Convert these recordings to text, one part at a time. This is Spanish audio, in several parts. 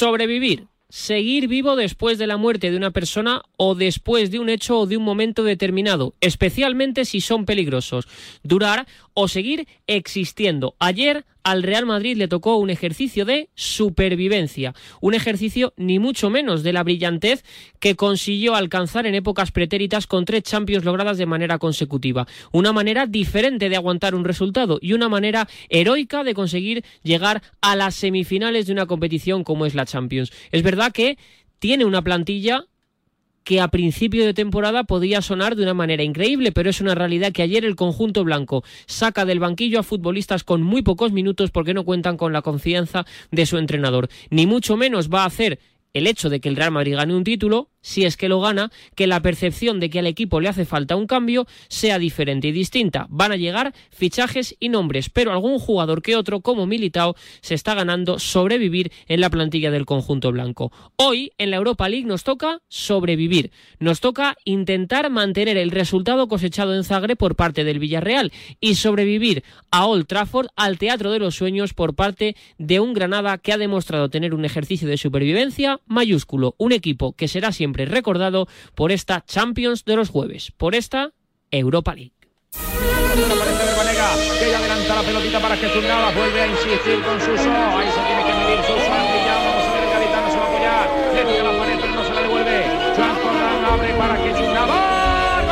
Sobrevivir. Seguir vivo después de la muerte de una persona o después de un hecho o de un momento determinado, especialmente si son peligrosos. Durar o seguir existiendo. Ayer al Real Madrid le tocó un ejercicio de supervivencia, un ejercicio ni mucho menos de la brillantez que consiguió alcanzar en épocas pretéritas con 3 Champions logradas de manera consecutiva. Una manera diferente de aguantar un resultado y una manera heroica de conseguir llegar a las semifinales de una competición como es la Champions. Es verdad que tiene una plantilla que a principio de temporada podía sonar de una manera increíble, pero es una realidad que ayer el conjunto blanco saca del banquillo a futbolistas con muy pocos minutos porque no cuentan con la confianza de su entrenador. Ni mucho menos va a hacer el hecho de que el Real Madrid gane un título, si es que lo gana, que la percepción de que al equipo le hace falta un cambio sea diferente y distinta. Van a llegar fichajes y nombres, pero algún jugador que otro, como Militao, se está ganando sobrevivir en la plantilla del conjunto blanco. Hoy, en la Europa League, nos toca sobrevivir. Nos toca intentar mantener el resultado cosechado en Zagreb por parte del Villarreal y sobrevivir a Old Trafford, al Teatro de los Sueños, por parte de un Granada que ha demostrado tener un ejercicio de supervivencia mayúsculo. Un equipo que será siempre recordado por esta Champions de los jueves, por esta Europa League. Aparece Verbanega, que ya adelanta la pelotita para que Navas vuelve a insistir con Suso. Ahí se tiene que medir Suso. Vamos a ver, el gaditano se va a apoyar. Le tira la pared, pero no se la devuelve. Joan Corran abre para que Navas.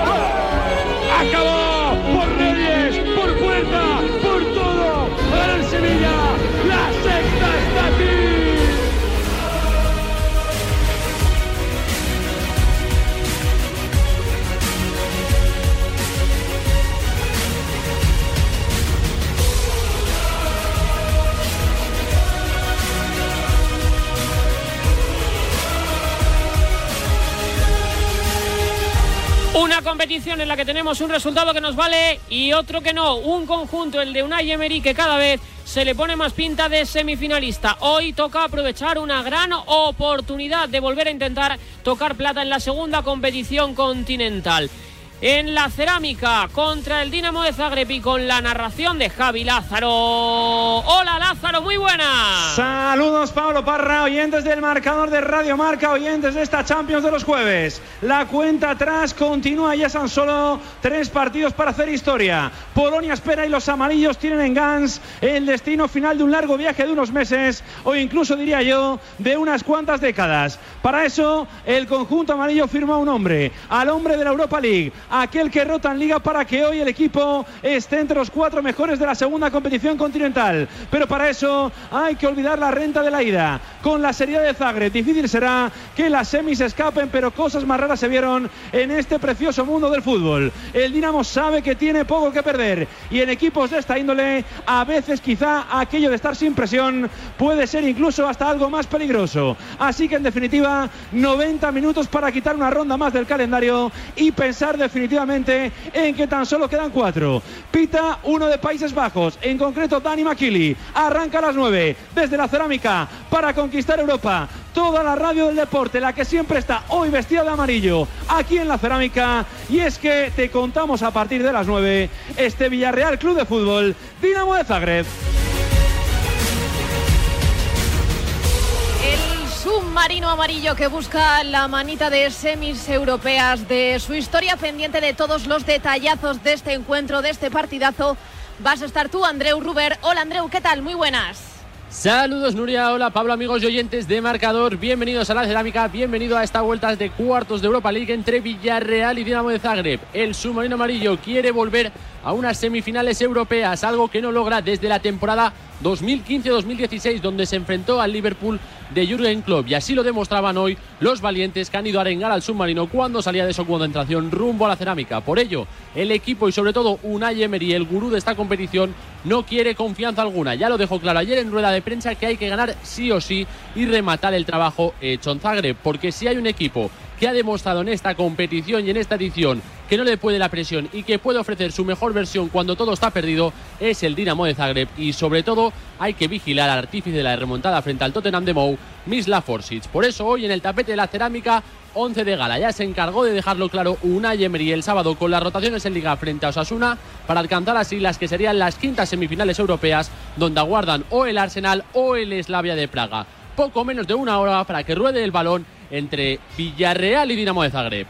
Acabó por Reyes, por Puerta, por todo. Para el Sevilla, la sexta está aquí. Una competición en la que tenemos un resultado que nos vale y otro que no. Un conjunto, el de Unai Emery, que cada vez se le pone más pinta de semifinalista. Hoy toca aprovechar una gran oportunidad de volver a intentar tocar plata en la segunda competición continental. En la Cerámica contra el Dinamo de Zagreb y con la narración de Javi Lázaro. Hola Lázaro, muy buenas. Saludos Pablo Parra, oyentes del marcador de Radio Marca, oyentes de esta Champions de los jueves. La cuenta atrás continúa, ya son solo 3 partidos para hacer historia. Polonia espera y los amarillos tienen en Gans el destino final de un largo viaje de unos meses o incluso diría yo de unas cuantas décadas. Para eso el conjunto amarillo firma un hombre, al hombre de la Europa League, aquel que rota en Liga para que hoy el equipo esté entre los 4 mejores de la segunda competición continental. Pero para eso hay que olvidar la renta de la ida. Con la seriedad de Zagreb, difícil será que las semis escapen, pero cosas más raras se vieron en este precioso mundo del fútbol. El Dinamo sabe que tiene poco que perder y en equipos de esta índole, a veces quizá aquello de estar sin presión puede ser incluso hasta algo más peligroso. Así que en definitiva, 90 minutos para quitar una ronda más del calendario y pensar definitivamente en que tan solo quedan 4. Pita uno de Países Bajos, en concreto Dani Makili. Arranca a las 9 desde la Cerámica para conquistar Europa. Toda la radio del deporte, la que siempre está hoy vestida de amarillo, aquí en la Cerámica. Y es que te contamos a partir de las 9 este Villarreal Club de Fútbol Dinamo de Zagreb. Submarino amarillo que busca la manita de semis europeas de su historia, pendiente de todos los detallazos de este encuentro, de este partidazo. Vas a estar tú, Andreu Ruber. Hola Andreu, ¿qué tal? Muy buenas. Saludos Nuria, hola Pablo, amigos y oyentes de Marcador, bienvenidos a la Cerámica, bienvenido a esta vuelta de cuartos de Europa League entre Villarreal y Dinamo de Zagreb. El submarino amarillo quiere volver a unas semifinales europeas, algo que no logra desde la temporada 2015-2016, donde se enfrentó al Liverpool de Jürgen Klopp, y así lo demostraban hoy los valientes que han ido a arengar al submarino cuando salía de su concentración rumbo a la Cerámica. Por ello, el equipo y sobre todo Unai Emery, el gurú de esta competición, no quiere confianza alguna. Ya lo dejó claro ayer en rueda de prensa que hay que ganar sí o sí y rematar el trabajo hecho en Zagreb, porque si hay un equipo que ha demostrado en esta competición y en esta edición que no le puede la presión y que puede ofrecer su mejor versión cuando todo está perdido, es el Dinamo de Zagreb. Y sobre todo hay que vigilar al artífice de la remontada frente al Tottenham de Mou, Mislav Orsic. Por eso hoy en el tapete de la Cerámica, 11 de gala. Ya se encargó de dejarlo claro Unai Emery el sábado con las rotaciones en Liga frente a Osasuna para alcanzar así las que serían las quintas semifinales europeas, donde aguardan o el Arsenal o el Slavia de Praga. poco menos de una hora para que ruede el balón entre Villarreal y Dinamo de Zagreb.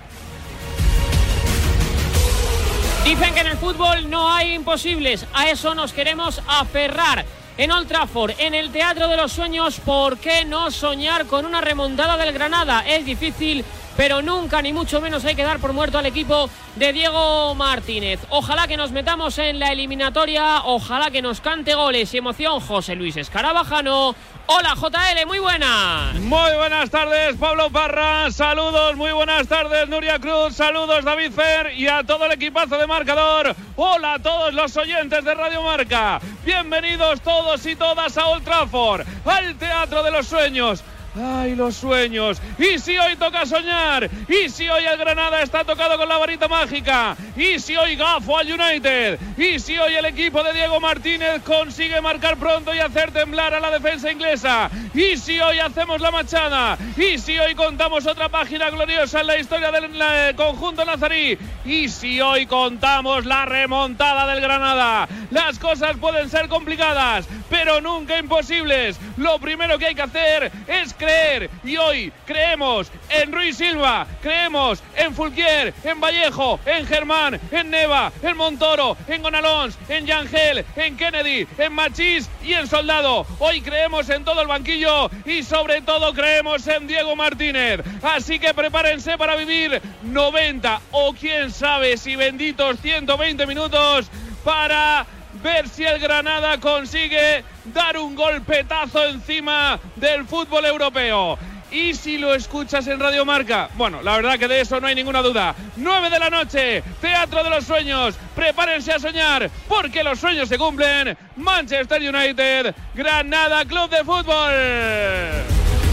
Dicen que en el fútbol no hay imposibles, a eso nos queremos aferrar. En Old Trafford, en el Teatro de los Sueños, ¿por qué no soñar con una remontada del Granada? Es difícil, pero nunca ni mucho menos hay que dar por muerto al equipo de Diego Martínez. Ojalá que nos metamos en la eliminatoria, ojalá que nos cante goles y emoción José Luis Escarabajano. Hola JL, muy buenas. Muy buenas tardes Pablo Parra, saludos, muy buenas tardes Nuria Cruz, saludos David Fer y a todo el equipazo de Marcador. Hola a todos los oyentes de Radio Marca, bienvenidos todos y todas a Old Trafford, al Teatro de los Sueños. ¡Ay, los sueños! ¿Y si hoy toca soñar? ¿Y si hoy el Granada está tocado con la varita mágica? ¿Y si hoy gafo al United? ¿Y si hoy el equipo de Diego Martínez consigue marcar pronto y hacer temblar a la defensa inglesa? ¿Y si hoy hacemos la machada? ¿Y si hoy contamos otra página gloriosa en la historia del conjunto nazarí? ¿Y si hoy contamos la remontada del Granada? Las cosas pueden ser complicadas, pero nunca imposibles. Lo primero que hay que hacer es creer, y hoy creemos en Ruiz Silva, creemos en Fulquier, en Vallejo, en Germán, en Neva, en Montoro, en Gonalons, en Yangel, en Kennedy, en Machís y en Soldado. Hoy creemos en todo el banquillo y sobre todo creemos en Diego Martínez. Así que prepárense para vivir 90 o quién sabe si benditos 120 minutos para ver si el Granada consigue dar un golpetazo encima del fútbol europeo. Y si lo escuchas en Radio Marca, bueno, la verdad que de eso no hay ninguna duda. 9 de la noche, Teatro de los Sueños. Prepárense a soñar, porque los sueños se cumplen. Manchester United, Granada Club de Fútbol.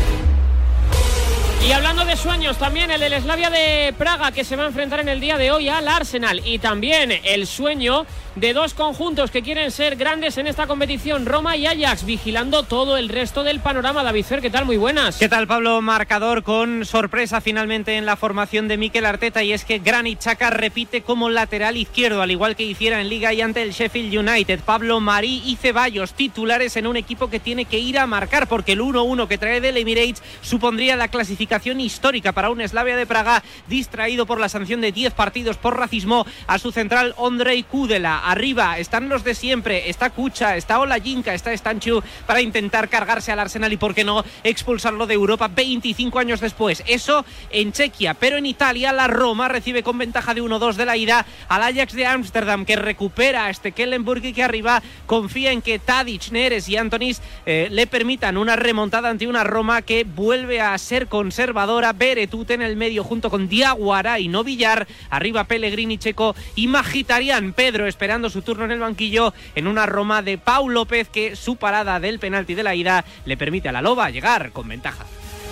Y hablando de sueños, también el del Slavia de Praga, que se va a enfrentar en el día de hoy al Arsenal. Y también el sueño de dos conjuntos que quieren ser grandes en esta competición, Roma y Ajax, vigilando todo el resto del panorama. David Fer, ¿qué tal? Muy buenas. ¿Qué tal, Pablo? Marcador con sorpresa finalmente en la formación de Mikel Arteta, y es que Granit Xhaka repite como lateral izquierdo, al igual que hiciera en Liga y ante el Sheffield United. Pablo Marí y Ceballos titulares en un equipo que tiene que ir a marcar, porque el 1-1 que trae del Emirates supondría la clasificación histórica para un Slavia de Praga distraído por la sanción de 10 partidos por racismo a su central Ondrej Kudela. Arriba están los de siempre, está Kucha, está Olajinka, está Stanchu, para intentar cargarse al Arsenal y, por qué no, expulsarlo de Europa 25 años después. Eso en Chequia, pero en Italia la Roma recibe con ventaja de 1-2 de la ida al Ajax de Ámsterdam, que recupera a Stekelenburg y que arriba confía en que Tadic, Neres y Antonis le permitan una remontada ante una Roma que vuelve a ser conservadora. Beretut en el medio junto con Diaguara y no Villar, arriba Pellegrini, Checo y Mkhitaryan. Pedro esperando su turno en el banquillo en una Roma de Pau López, que su parada del penalti de la ida le permite a la Loba llegar con ventaja.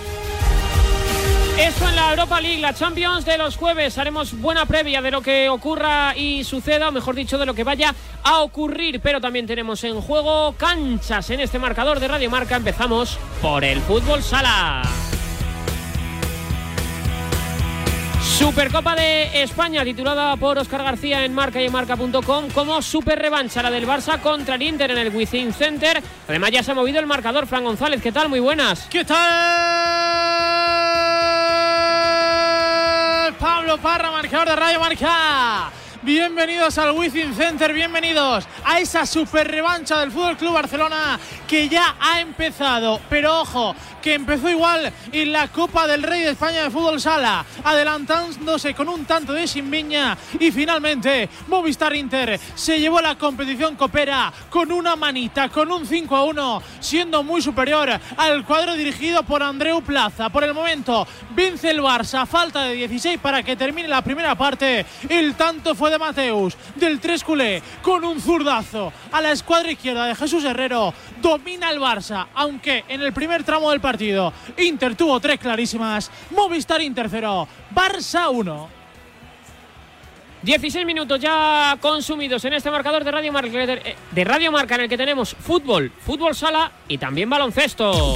Esto en la Europa League, la Champions de los jueves. Haremos buena previa de lo que ocurra y suceda, o mejor dicho, de lo que vaya a ocurrir. Pero también tenemos en juego canchas en este marcador de Radio Marca. Empezamos por el fútbol sala. Supercopa de España, titulada por Óscar García en Marca y en Marca.com como super revancha, la del Barça contra el Inter en el Wizzing Center. Además ya se ha movido el marcador. Fran González, ¿qué tal? Muy buenas. ¿Qué tal? Pablo Parra, marcador de Radio Marca. Bienvenidos al Wizzing Center, bienvenidos a esa super revancha del Fútbol Club Barcelona que ya ha empezado, pero ojo, que empezó igual en la Copa del Rey de España de Fútbol Sala, adelantándose con un tanto de Simbiña, y finalmente Movistar Inter se llevó la competición copera con una manita, con un 5-1, siendo muy superior al cuadro dirigido por Andreu Plaza. Por el momento vence el Barça a falta de 16 para que termine la primera parte. El tanto fue de Mateus, del tres culé, con un zurdazo a la escuadra izquierda de Jesús Herrero. Domina el Barça, aunque en el primer tramo del partido Inter tuvo 3 clarísimas. Movistar Inter 0, Barça 1. 16 minutos ya consumidos en este marcador de Radio Marca, en el que tenemos fútbol, fútbol sala y también baloncesto.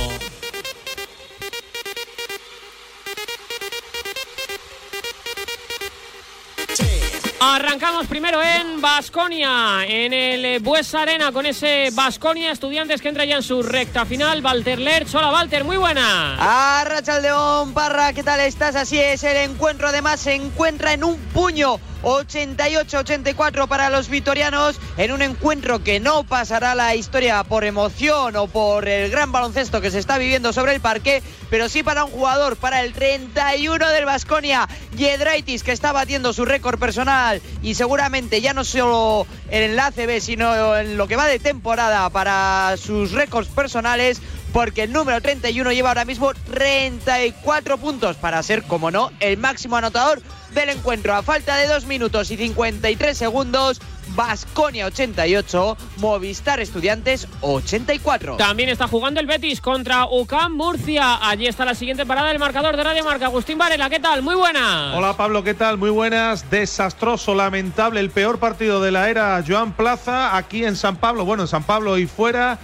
Arrancamos primero en Baskonia, en el Buesa Arena, con ese Baskonia Estudiantes que entra ya en su recta final. Walter Lerch. Hola, Walter, muy buena. Arratsaldeon, Parra, ¿qué tal estás? Así es, el encuentro además se encuentra en un puño. 88-84 para los vitorianos, en un encuentro que no pasará la historia por emoción o por el gran baloncesto que se está viviendo sobre el parque, pero sí para un jugador, para el 31 del Baskonia, Giedraitis, que está batiendo su récord personal y seguramente ya no solo en el ACB, sino en lo que va de temporada para sus récords personales, porque el número 31 lleva ahora mismo 34 puntos para ser, como no, el máximo anotador del encuentro. A falta de 2 minutos y 53 segundos, Baskonia 88, Movistar Estudiantes 84. También está jugando el Betis contra UCAM Murcia. Allí está la siguiente parada del marcador de Radio Marca. Agustín Varela, ¿qué tal? Muy buenas. Hola Pablo, ¿qué tal? Muy buenas. Desastroso, lamentable, el peor partido de la era Joan Plaza aquí en San Pablo. Bueno, en San Pablo y fuera.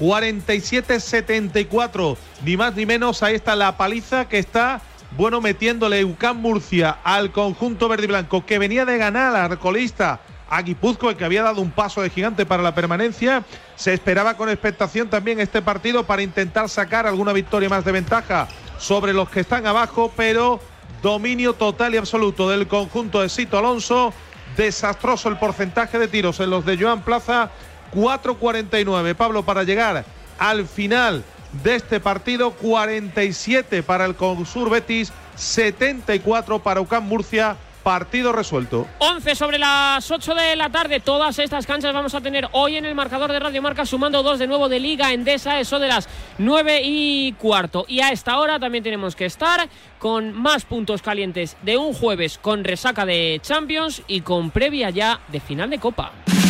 47-74, ni más ni menos. Ahí está la paliza que está, bueno, metiéndole UCAM Murcia al conjunto verde y blanco, que venía de ganar a la colista a Guipúzcoa, que había dado un paso de gigante para la permanencia. Se esperaba con expectación también este partido para intentar sacar alguna victoria más de ventaja sobre los que están abajo, pero dominio total y absoluto del conjunto de Sito Alonso. Desastroso el porcentaje de tiros en los de Joan Plaza. 4.49, Pablo, para llegar al final de este partido. 47 para el Consur Betis, 74 para UCAM Murcia. Partido resuelto. 11 sobre las 8 de la tarde. Todas estas canchas vamos a tener hoy en el marcador de Radio Marca, sumando 2 de nuevo de Liga Endesa, eso de las 9:15. Y a esta hora también tenemos que estar con más puntos calientes de un jueves con resaca de Champions y con previa ya de final de Copa.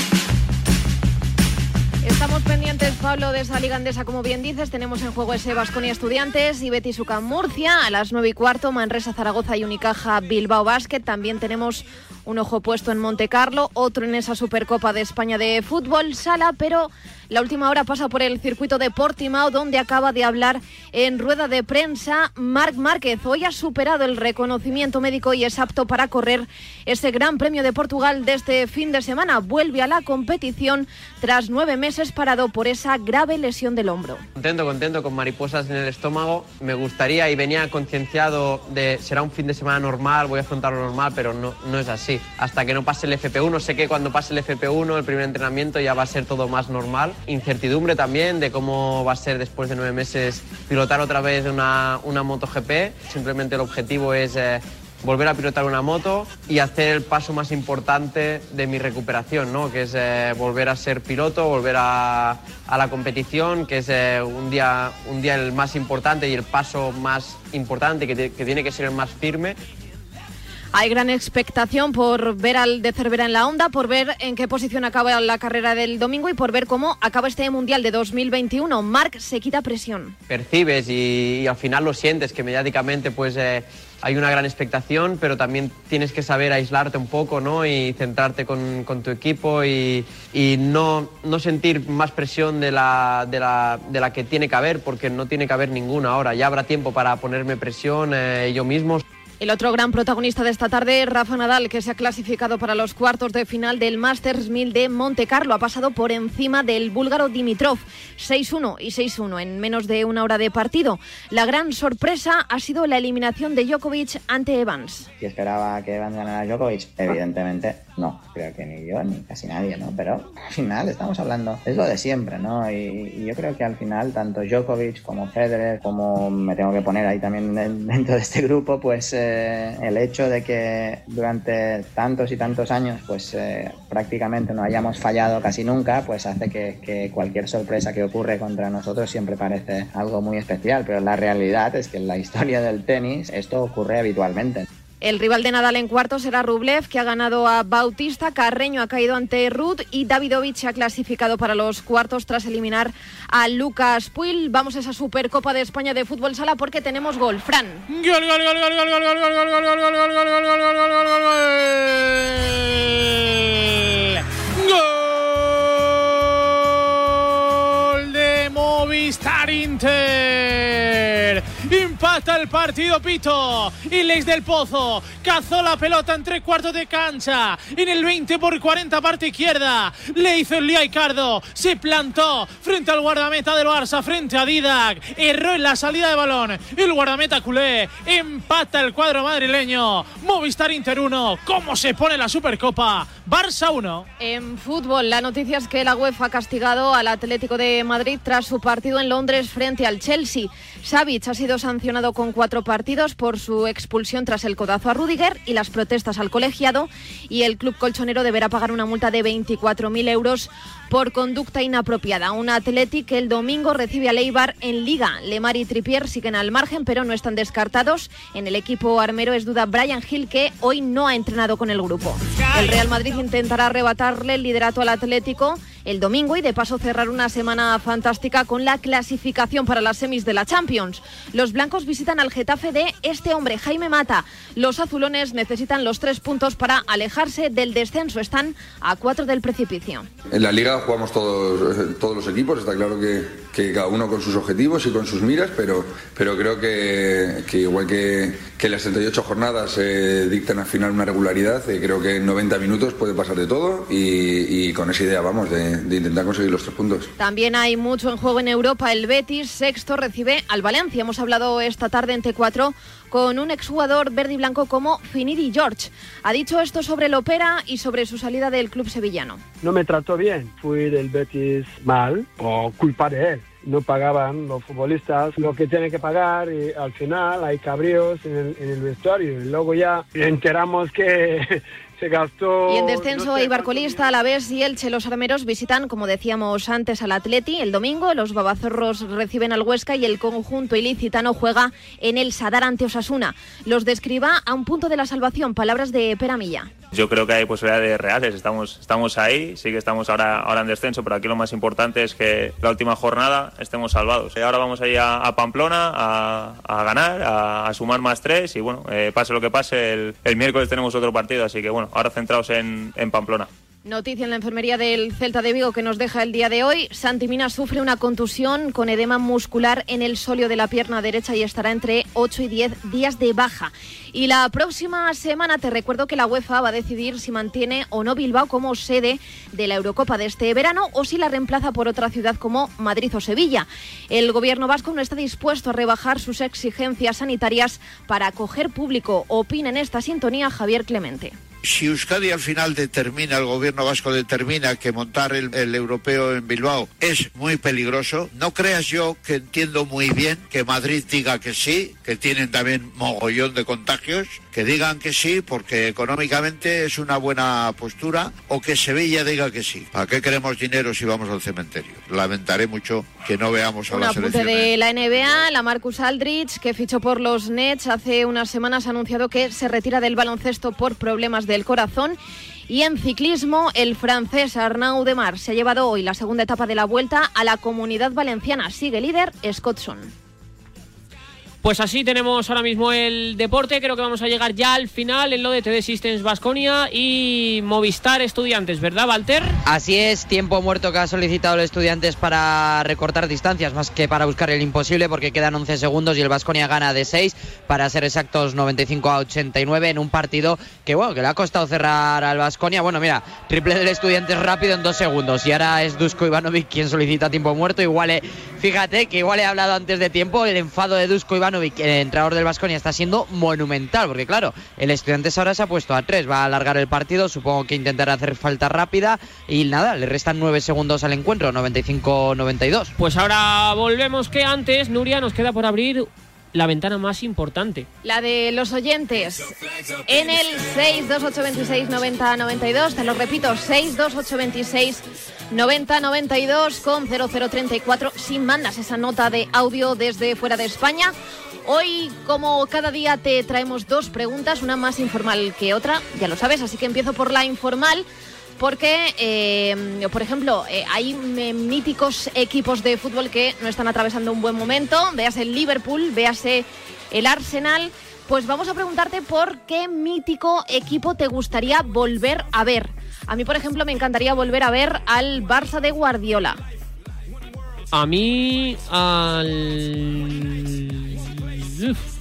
Estamos pendientes, Pablo, de esa Liga Endesa, como bien dices. Tenemos en juego ese Baskonia Estudiantes y Betis UCAM Murcia. A las 9:15, Manresa Zaragoza y Unicaja Bilbao Basket. También tenemos un ojo puesto en Montecarlo, otro en esa Supercopa de España de fútbol sala, pero la última hora pasa por el circuito de Portimao, donde acaba de hablar en rueda de prensa Marc Márquez. Hoy ha superado el reconocimiento médico y es apto para correr ese Gran Premio de Portugal de este fin de semana. Vuelve a la competición tras 9 meses parado por esa grave lesión del hombro. Contento, con mariposas en el estómago. Me gustaría y venía concienciado de será un fin de semana normal, voy a afrontarlo normal, pero no es así. Hasta que no pase el FP1, sé que cuando pase el FP1, el primer entrenamiento, ya va a ser todo más normal. Incertidumbre también de cómo va a ser después de 9 meses pilotar otra vez una MotoGP. Simplemente el objetivo es volver a pilotar una moto y hacer el paso más importante de mi recuperación, ¿no? Que es volver a ser piloto, volver a la competición, que es un día el más importante y el paso más importante, que tiene que ser el más firme. Hay gran expectación por ver al de Cervera en la Honda, por ver en qué posición acaba la carrera del domingo y por ver cómo acaba este Mundial de 2021. Marc se quita presión. Percibes y al final lo sientes, que mediáticamente pues hay una gran expectación, pero también tienes que saber aislarte un poco, ¿no? Y centrarte con tu equipo y no sentir más presión de la que tiene que haber, porque no tiene que haber ninguna ahora. Ya habrá tiempo para ponerme presión yo mismo. El otro gran protagonista de esta tarde, Rafa Nadal, que se ha clasificado para los cuartos de final del Masters 1000 de Montecarlo. Ha pasado por encima del búlgaro Dimitrov, 6-1 y 6-1 en menos de una hora de partido. La gran sorpresa ha sido la eliminación de Djokovic ante Evans. ¿Si esperaba que Evans ganara a Djokovic? Evidentemente no, creo que ni yo ni casi nadie, ¿no? Pero al final estamos hablando, es lo de siempre, ¿no? Y yo creo que al final tanto Djokovic como Federer, como me tengo que poner ahí también dentro de este grupo, pues el hecho de que durante tantos y tantos años pues prácticamente no hayamos fallado casi nunca, pues hace que cualquier sorpresa que ocurre contra nosotros siempre parece algo muy especial, pero la realidad es que en la historia del tenis esto ocurre habitualmente. El rival de Nadal en cuartos será Rublev, que ha ganado a Bautista. Carreño ha caído ante Ruud y Davidovich se ha clasificado para los cuartos tras eliminar a Lucas Puig. Vamos a esa Supercopa de España de fútbol sala porque tenemos gol. Fran. Gol de Movistar Inter. Impacto Empata el partido Pito. Y Lex del Pozo cazó la pelota en 3/4 de cancha. En el 20/40 parte izquierda. Le hizo el lío a Icardo. Se plantó frente al guardameta del Barça, frente a Didac. Erró en la salida de balón. El guardameta culé. Empata el cuadro madrileño. Movistar Inter 1. ¿Cómo se pone la Supercopa? Barça 1. En fútbol, la noticia es que la UEFA ha castigado al Atlético de Madrid tras su partido en Londres frente al Chelsea. Savic ha sido sancionado con 4 partidos por su expulsión tras el codazo a Rüdiger y las protestas al colegiado, y el club colchonero deberá pagar una multa de 24.000 euros por conducta inapropiada. Un Athletic que el domingo recibe al Eibar en Liga. Lemar y Trippier siguen al margen, pero no están descartados. En el equipo armero es duda Bryan Gil, que hoy no ha entrenado con el grupo. El Real Madrid intentará arrebatarle el liderato al Atlético el domingo y de paso cerrar una semana fantástica con la clasificación para las semis de la Champions. Los blancos visitan al Getafe de este hombre, Jaime Mata. Los azulones necesitan los 3 puntos para alejarse del descenso. Están a 4 del precipicio. En la Liga jugamos todos los equipos, está claro que cada uno con sus objetivos y con sus miras, pero creo que igual que las 38 jornadas dictan al final una regularidad, creo que en 90 minutos puede pasar de todo y con esa idea vamos de intentar conseguir los 3 puntos. También hay mucho en juego en Europa. El Betis, sexto, recibe al Valencia. Hemos hablado esta tarde en T4 con un exjugador verde y blanco como Finidi George. Ha dicho esto sobre el Opera y sobre su salida del club sevillano. No me trató bien, fui del Betis mal, por culpa de él. No pagaban los futbolistas lo que tienen que pagar y al final hay cabríos en el vestuario. Y luego ya enteramos que se gastó... Y en descenso, Eibar colista, Alavés y Elche. Los armeros visitan, como decíamos antes, al Atleti el domingo. Los babazorros reciben al Huesca y el conjunto ilicitano juega en el Sadar ante Osasuna. Los describa a un punto de la salvación. Palabras de Pere Milla. Yo creo que hay posibilidades reales, estamos ahí, sí que estamos ahora en descenso, pero aquí lo más importante es que la última jornada estemos salvados. Ahora vamos a ir a Pamplona a ganar, a sumar más 3 y bueno, pase lo que pase, el miércoles tenemos otro partido, así que bueno, ahora centrados en Pamplona. Noticia en la enfermería del Celta de Vigo que nos deja el día de hoy. Santi Mina sufre una contusión con edema muscular en el sóleo de la pierna derecha y estará entre 8 y 10 días de baja. Y la próxima semana te recuerdo que la UEFA va a decidir si mantiene o no Bilbao como sede de la Eurocopa de este verano o si la reemplaza por otra ciudad como Madrid o Sevilla. El gobierno vasco no está dispuesto a rebajar sus exigencias sanitarias para acoger público. Opina en esta sintonía Javier Clemente. Si Euskadi al final determina, el gobierno vasco determina que montar el europeo en Bilbao es muy peligroso, no creas yo que entiendo muy bien que Madrid diga que sí, que tienen también mogollón de contagios, que digan que sí porque económicamente es una buena postura, o que Sevilla diga que sí. ¿Para qué queremos dinero si vamos al cementerio? Lamentaré mucho que no veamos a la selección. Un apunte de la NBA, la Marcus Aldridge, que fichó por los Nets hace unas semanas, ha anunciado que se retira del baloncesto por problemas del corazón. Y en ciclismo, el francés Arnaud Demar se ha llevado hoy la segunda etapa de la Vuelta a la Comunidad Valenciana. Sigue líder Scottson. Pues así tenemos ahora mismo el deporte. Creo que vamos a llegar ya al final en lo de TD Systems Baskonia y Movistar Estudiantes, ¿verdad, Walter? Así es, tiempo muerto que ha solicitado el Estudiantes para recortar distancias, más que para buscar el imposible, porque quedan 11 segundos y el Baskonia gana de 6, para ser exactos 95-89, en un partido que, bueno, que le ha costado cerrar al Baskonia. Bueno, mira, triple del Estudiantes rápido en 2 segundos y ahora es Dusko Ivanovic quien solicita tiempo muerto. Fíjate que igual he hablado antes de tiempo, el enfado de Dusko Ivanovic, el entrenador del Baskonia, está siendo monumental, porque claro, el Estudiantes ahora se ha puesto a 3, va a alargar el partido, supongo que intentará hacer falta rápida y nada, le restan 9 segundos al encuentro, 95-92. Pues ahora volvemos, que antes, Nuria, nos queda por abrir la ventana más importante, la de los oyentes, en el 628269092, te lo repito, 628269092 con 0034, si mandas esa nota de audio desde fuera de España. Hoy, como cada día, te traemos 2 preguntas, una más informal que otra, ya lo sabes, así que empiezo por la informal. Porque, por ejemplo, hay míticos equipos de fútbol que no están atravesando un buen momento. Véase el Liverpool, véase el Arsenal. Pues vamos a preguntarte por qué mítico equipo te gustaría volver a ver. A mí, por ejemplo, me encantaría volver a ver al Barça de Guardiola. A mí,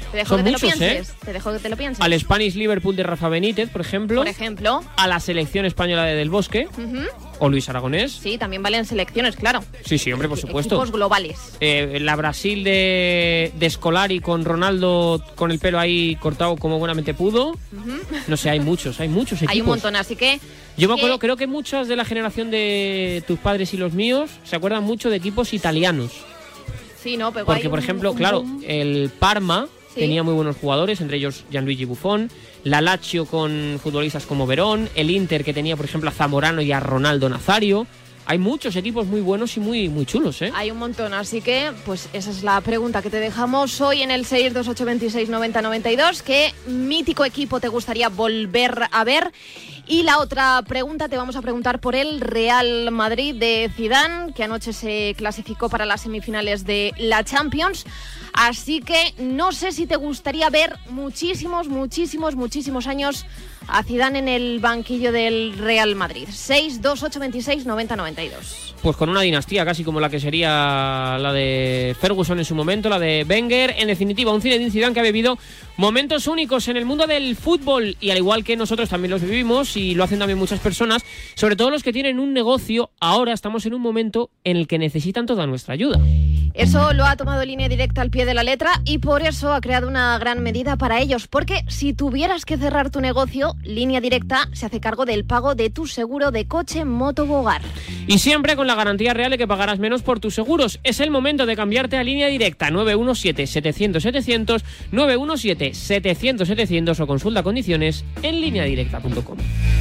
Te dejo Son que te muchos, lo pienses. Te dejo que te lo pienses. Al Spanish Liverpool de Rafa Benítez, por ejemplo. A la selección española de Del Bosque. O Luis Aragonés. Sí, también valen selecciones, claro. Sí, hombre, por supuesto. Equipos globales. La Brasil de Scolari con Ronaldo con el pelo ahí cortado como buenamente pudo. No sé, hay muchos equipos. Hay un montón, así que... Yo me acuerdo, creo que muchas de la generación de tus padres y los míos se acuerdan mucho de equipos italianos. Sí, no, pero porque, por ejemplo, claro, el Parma tenía muy buenos jugadores, entre ellos Gianluigi Buffon, la Lazio con futbolistas como Verón, el Inter que tenía, por ejemplo, a Zamorano y a Ronaldo Nazario. Hay muchos equipos muy buenos y muy chulos, ¿eh? Hay un montón, así que pues esa es la pregunta que te dejamos hoy en el 628269092. ¿Qué mítico equipo te gustaría volver a ver? Y la otra pregunta te vamos a preguntar por el Real Madrid de Zidane, que anoche se clasificó para las semifinales de la Champions. Así que no sé si te gustaría ver muchísimos años a Zidane en el banquillo del Real Madrid. 628269092. Pues con una dinastía casi como la que sería la de Ferguson en su momento, la de Wenger. En definitiva, un Zinedine Zidane que ha vivido momentos únicos en el mundo del fútbol y al igual que nosotros también los vivimos y lo hacen también muchas personas, sobre todo los que tienen un negocio. Ahora estamos en un momento en el que necesitan toda nuestra ayuda. Eso lo ha tomado Línea Directa al pie de la letra y por eso ha creado una gran medida para ellos, porque si tuvieras que cerrar tu negocio, Línea Directa se hace cargo del pago de tu seguro de coche, moto u hogar. Y siempre con la garantía real de que pagarás menos por tus seguros. Es el momento de cambiarte a Línea Directa. 917-700-700, 917-700-700 o consulta condiciones en lineadirecta.com.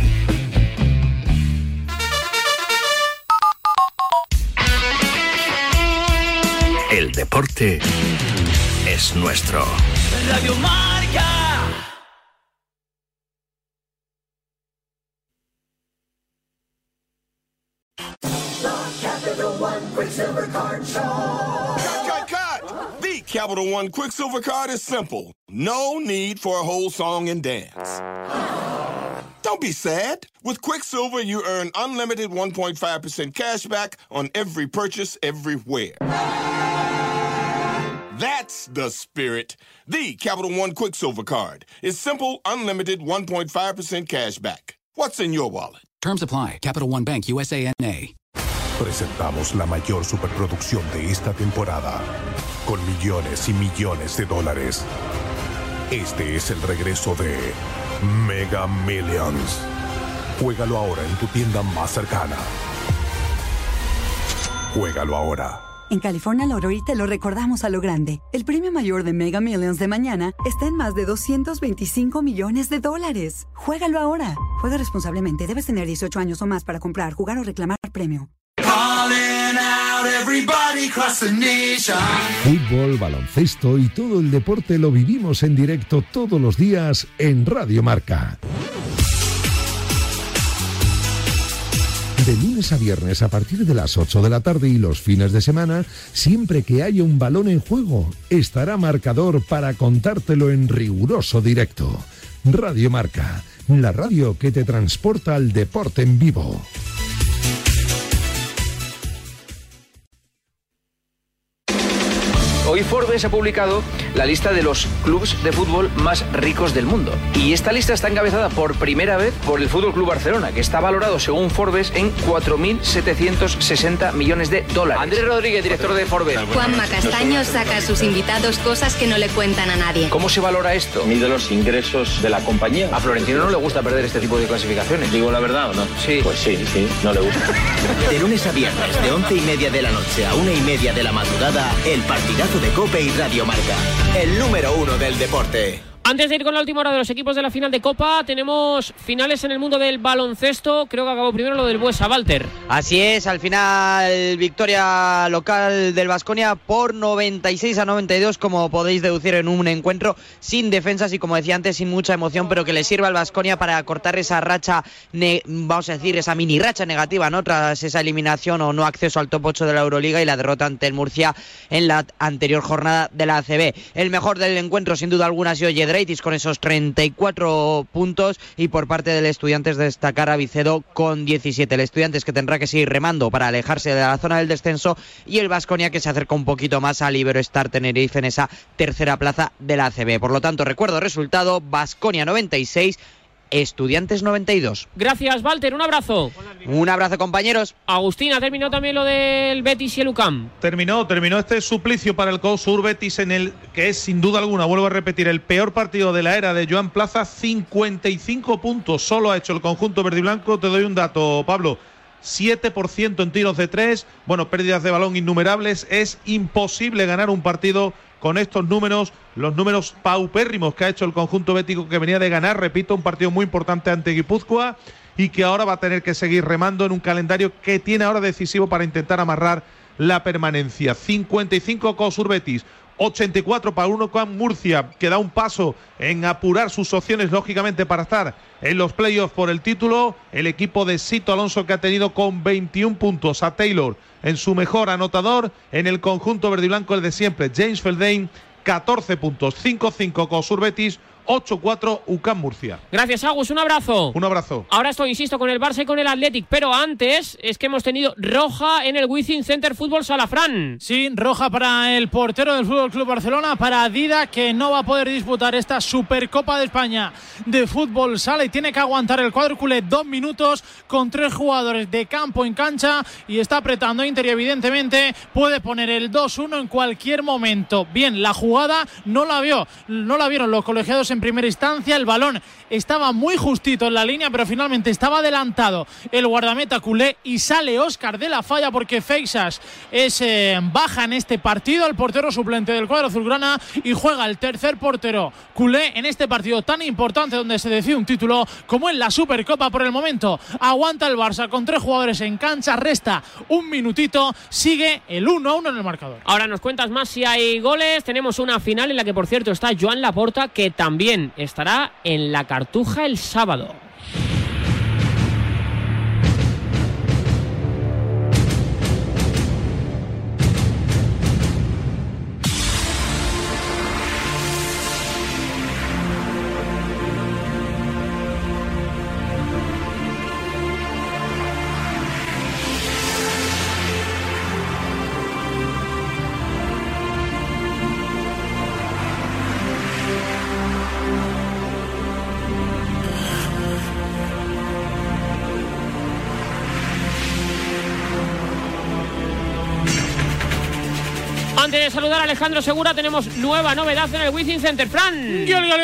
El deporte es nuestro. Radio Marca. Capital One Quicksilver Card Show. Cut. The Capital One Quicksilver Card is simple. No need for a whole song and dance. Don't be sad. With Quicksilver, you earn unlimited 1.5% cash back on every purchase everywhere. That's the spirit. The Capital One Quicksilver Card is simple, unlimited 1.5% cash back. What's in your wallet? Terms apply. Capital One Bank, USA N.A. Presentamos la mayor superproducción de esta temporada, con millones y millones de dólares. Este es el regreso de Mega Millions. Juégalo ahora en tu tienda más cercana. Juégalo ahora. En California Lottery te lo recordamos a lo grande. El premio mayor de Mega Millions de mañana está en más de $225 millones. Juégalo ahora. Juega responsablemente. Debes tener 18 años o más para comprar, jugar o reclamar premio. Fútbol, baloncesto y todo el deporte lo vivimos en directo todos los días en Radio Marca. De lunes a viernes a partir de las 8 de la tarde y los fines de semana, siempre que haya un balón en juego, estará Marcador para contártelo en riguroso directo. Radio Marca, la radio que te transporta al deporte en vivo. Hoy Forbes ha publicado la lista de los clubes de fútbol más ricos del mundo. Y esta lista está encabezada por primera vez por el Fútbol Club Barcelona, que está valorado, según Forbes, en 4.760 millones de dólares. Andrés Rodríguez, director de Forbes. Juanma Castaño saca a sus invitados cosas que no le cuentan a nadie. ¿Cómo se valora esto? Mide los ingresos de la compañía. A Florentino no le gusta perder este tipo de clasificaciones. ¿Digo la verdad o no? Sí. Pues sí, no le gusta. De lunes a viernes, de 11:30 de la noche a 1:30 de la madrugada, el partidazo de COPE y Radio Marca, el número 1 del deporte. Antes de ir con la última hora de los equipos de la final de Copa, tenemos finales en el mundo del baloncesto. Creo que acabó primero lo del Buesa, Walter. Así es, al final victoria local del Baskonia por 96-92, como podéis deducir, en un encuentro sin defensas y, como decía antes, sin mucha emoción, pero que le sirve al Baskonia para cortar esa racha, vamos a decir, esa mini racha negativa, ¿no?, tras esa eliminación o no acceso al top 8 de la Euroliga y la derrota ante el Murcia en la anterior jornada de la ACB. El mejor del encuentro, sin duda alguna, ha sido Jedrzejczyk, Betis con esos 34 puntos y por parte del Estudiantes destacar a Vicedo con 17. El Estudiantes que tendrá que seguir remando para alejarse de la zona del descenso y el Baskonia que se acerca un poquito más al Iberostar Tenerife en esa tercera plaza de la ACB. Por lo tanto, recuerdo resultado, Baskonia 96, Estudiantes 92. Gracias, Walter, un abrazo. Un abrazo, compañeros. Agustín, ¿ha terminado también lo del Betis y el UCAM? Terminó este suplicio para el COSUR Betis, en el que es sin duda alguna, vuelvo a repetir, el peor partido de la era de Joan Plaza. 55 puntos solo ha hecho el conjunto verde y blanco. Te doy un dato, Pablo: 7% en tiros de 3, pérdidas de balón innumerables. Es imposible ganar un partido con estos números, los números paupérrimos que ha hecho el conjunto bético, que venía de ganar, repito, un partido muy importante ante Guipúzcoa y que ahora va a tener que seguir remando en un calendario que tiene ahora decisivo para intentar amarrar la permanencia. 55 COSUR Betis, 84 para UCAM Murcia, que da un paso en apurar sus opciones, lógicamente, para estar en los playoffs por el título. El equipo de Sito Alonso, que ha tenido con 21 puntos a Taylor en su mejor anotador. En el conjunto verde y blanco, el de siempre, James Feldane, 14 puntos. 5-5 COSUR Betis, 8-4 UCAM Murcia. Gracias, Agus, un abrazo. Un abrazo. Ahora estoy, insisto, con el Barça y con el Athletic, pero antes es que hemos tenido roja en el Wizzing Center Fútbol Sala. Fran. Sí, roja para el portero del Fútbol Club Barcelona, para Dida, que no va a poder disputar esta Supercopa de España de Fútbol Sala y tiene que aguantar el cuádruple 2 minutos con 3 jugadores de campo en cancha y está apretando Inter y evidentemente puede poner el 2-1 en cualquier momento. Bien, la jugada no la vieron los colegiados en primera instancia. El balón estaba muy justito en la línea, pero finalmente estaba adelantado el guardameta culé y sale Óscar de la Falla porque Feixas es baja en este partido, el portero suplente del cuadro azulgrana, y juega el tercer portero culé en este partido tan importante donde se decide un título como en la Supercopa. Por el momento aguanta el Barça con 3 jugadores en cancha, resta un minutito, sigue el 1-1 en el marcador. Ahora nos cuentas más si hay goles. Tenemos una final en la que, por cierto, está Joan Laporta, que también estará en la Cartuja el sábado. Antes de saludar a Alejandro Segura, tenemos nueva novedad en el Wizzing Center. Fran.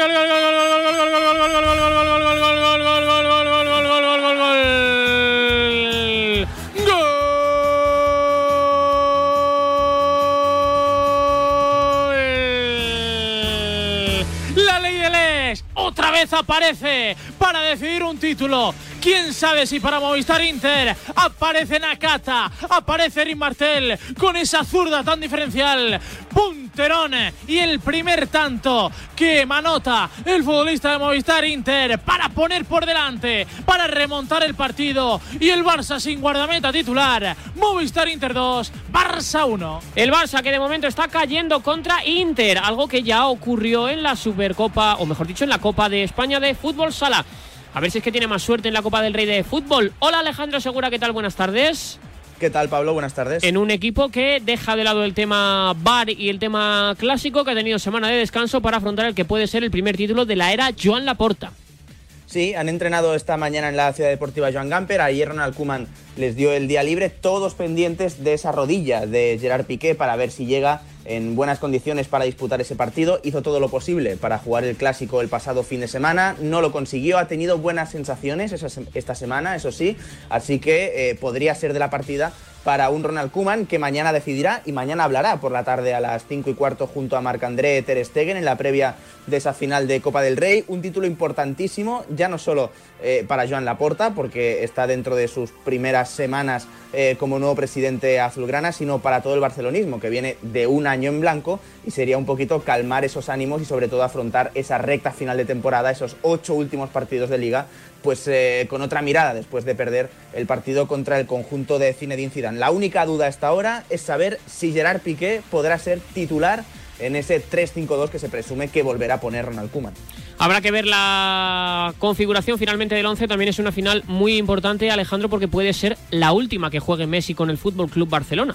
La ley del es otra vez aparece para decidir un título. Quién sabe si para Movistar Inter aparece Nakata, aparece Eric Martel con esa zurda tan diferencial, punterón, y el primer tanto que manota el futbolista de Movistar Inter para poner por delante, para remontar el partido, y el Barça sin guardameta titular. Movistar Inter 2, Barça 1. El Barça, que de momento está cayendo contra Inter, algo que ya ocurrió en la Supercopa, o mejor dicho, en la Copa de España de Fútbol Sala. A ver si es que tiene más suerte en la Copa del Rey de Fútbol. Hola, Alejandro Segura, ¿qué tal? Buenas tardes. ¿Qué tal, Pablo? Buenas tardes. En un equipo que deja de lado el tema VAR y el tema clásico, que ha tenido semana de descanso para afrontar el que puede ser el primer título de la era Joan Laporta. Sí, han entrenado esta mañana en la Ciudad Deportiva Joan Gamper. Ayer Ronald Koeman les dio el día libre, todos pendientes de esa rodilla de Gerard Piqué para ver si llega en buenas condiciones para disputar ese partido. Hizo todo lo posible para jugar el clásico el pasado fin de semana, no lo consiguió, ha tenido buenas sensaciones esta semana, eso sí, así que podría ser de la partida para un Ronald Koeman que mañana decidirá y mañana hablará por la tarde a las 5:15 junto a Marc-André ter Stegen en la previa de esa final de Copa del Rey. Un título importantísimo, ya no solo para Joan Laporta, porque está dentro de sus primeras semanas como nuevo presidente azulgrana, sino para todo el barcelonismo, que viene de un año en blanco, y sería un poquito calmar esos ánimos y sobre todo afrontar esa recta final de temporada, esos 8 últimos partidos de Liga, pues con otra mirada después de perder el partido contra el conjunto de Zinedine Zidane. La única duda hasta ahora es saber si Gerard Piqué podrá ser titular en ese 3-5-2 que se presume que volverá a poner Ronald Koeman. Habrá que ver la configuración finalmente del 11. También es una final muy importante, Alejandro, porque puede ser la última que juegue Messi con el Fútbol Club Barcelona.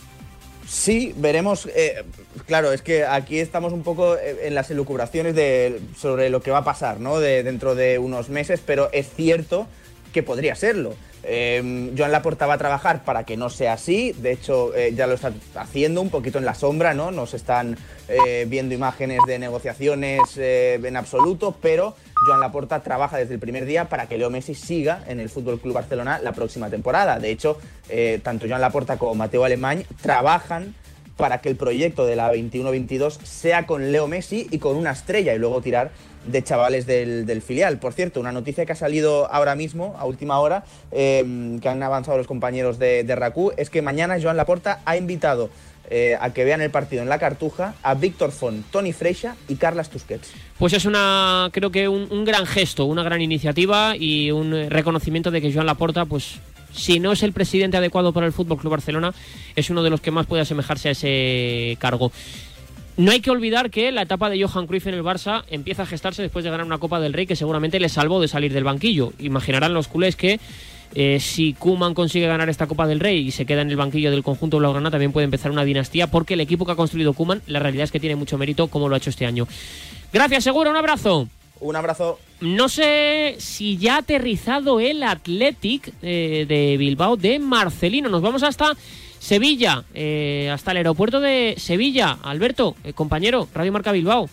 Sí, veremos. Claro, es que aquí estamos un poco en las elucubraciones sobre lo que va a pasar, ¿no? Dentro de unos meses, pero es cierto que podría serlo. Joan Laporta va a trabajar para que no sea así. De hecho, ya lo está haciendo un poquito en la sombra, ¿no? No se están viendo imágenes de negociaciones en absoluto, pero Joan Laporta trabaja desde el primer día para que Leo Messi siga en el FC Barcelona la próxima temporada. De hecho, tanto Joan Laporta como Mateu Alemany trabajan para que el proyecto de la 21-22 sea con Leo Messi y con una estrella, y luego tirar de chavales del filial. Por cierto, una noticia que ha salido ahora mismo, a última hora, que han avanzado los compañeros de RACU, es que mañana Joan Laporta ha invitado a que vean el partido en la Cartuja a Víctor Font, Toni Freixa y Carles Tusquets. Pues es creo que un gran gesto, una gran iniciativa y un reconocimiento de que Joan Laporta, pues si no es el presidente adecuado para el FC Barcelona, es uno de los que más puede asemejarse a ese cargo. No hay que olvidar que la etapa de Johan Cruyff en el Barça empieza a gestarse después de ganar una Copa del Rey que seguramente le salvó de salir del banquillo. Imaginarán los culés que si Koeman consigue ganar esta Copa del Rey y se queda en el banquillo del conjunto blaugrana, también puede empezar una dinastía, porque el equipo que ha construido Koeman, la realidad es que tiene mucho mérito como lo ha hecho este año. Gracias, Segura, un abrazo. Un abrazo. No sé si ya ha aterrizado el Athletic de Bilbao de Marcelino. Nos vamos hasta Sevilla, hasta el aeropuerto de Sevilla. Alberto, compañero, Radio Marca Bilbao.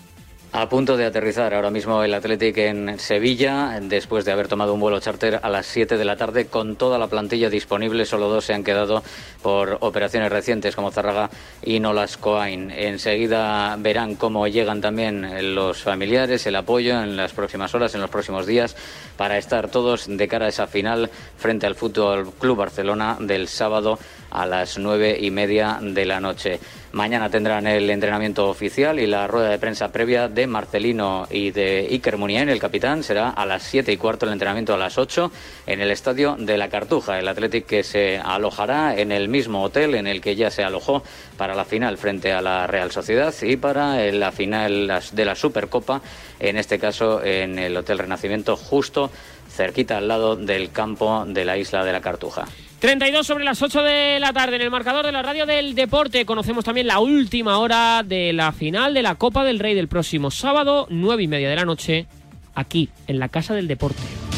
A punto de aterrizar ahora mismo el Athletic en Sevilla, después de haber tomado un vuelo charter a las 7 de la tarde con toda la plantilla disponible. Solo 2 se han quedado por operaciones recientes, como Zárraga y Nolas Coain. Enseguida verán cómo llegan también los familiares, el apoyo en las próximas horas, en los próximos días, para estar todos de cara a esa final frente al FC Barcelona del sábado a las 9:30 de la noche. Mañana tendrán el entrenamiento oficial y la rueda de prensa previa de Marcelino y de Iker Muniain, el capitán. Será a las 7:15, el entrenamiento a las 8 en el estadio de la Cartuja. El Athletic que se alojará en el mismo hotel en el que ya se alojó para la final frente a la Real Sociedad y para la final de la Supercopa, en este caso en el Hotel Renacimiento, justo cerquita al lado del campo de la isla de la Cartuja. 32 sobre las 8 de la tarde en el marcador de la Radio del Deporte. Conocemos también la última hora de la final de la Copa del Rey del próximo sábado, 9:30 de la noche, aquí, en la Casa del Deporte.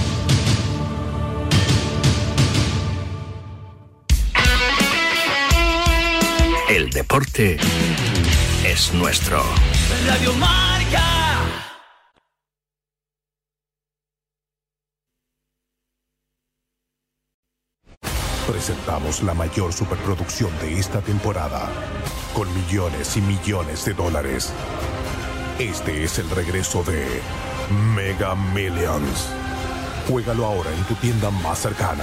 El deporte es nuestro. Radio Marca. Presentamos la mayor superproducción de esta temporada, con millones y millones de dólares. Este es el regreso de Mega Millions. Juégalo ahora en tu tienda más cercana.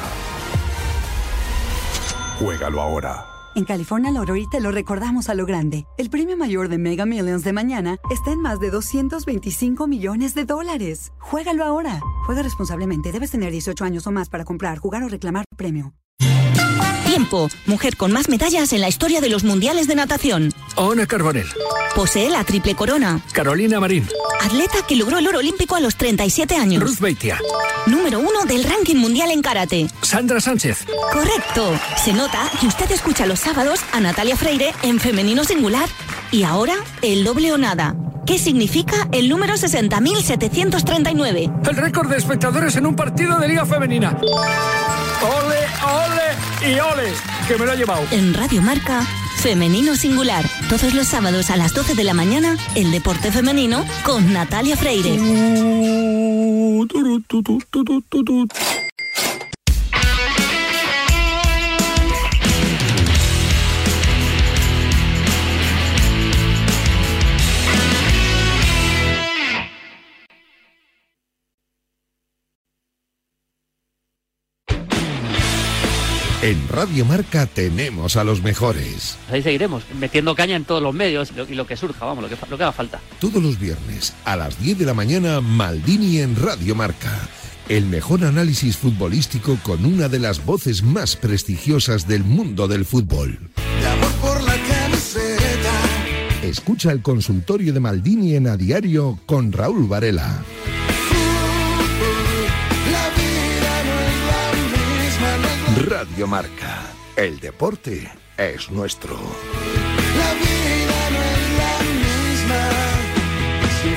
Juégalo ahora. En California Lottery te lo recordamos a lo grande. El premio mayor de Mega Millions de mañana está en más de $225 millones. Juégalo ahora. Juega responsablemente. Debes tener 18 años o más para comprar, jugar o reclamar premio. Tiempo. Mujer con más medallas en la historia de los mundiales de natación. Ona Carbonell. Posee la triple corona. Carolina Marín. Atleta que logró el oro olímpico a los 37 años. Ruth Beitia. Número 1 del ranking mundial en karate. Sandra Sánchez. Correcto. Se nota que usted escucha los sábados a Natalia Freire en femenino singular. Y ahora, el doble o nada. ¿Qué significa el número 60.739? El récord de espectadores en un partido de Liga Femenina. ¡Ole, ole y ole! Que me lo ha llevado. En Radio Marca, femenino singular. Todos los sábados a las 12 de la mañana, el deporte femenino con Natalia Freire. En Radio Marca tenemos a los mejores. Ahí seguiremos, metiendo caña en todos los medios y lo que surja, vamos, lo que haga falta. Todos los viernes a las 10 de la mañana, Maldini en Radio Marca. El mejor análisis futbolístico con una de las voces más prestigiosas del mundo del fútbol. De amor por la camiseta. Escucha el consultorio de Maldini en A Diario con Raúl Varela. Radio Marca. El deporte es nuestro. La vida no es la misma sin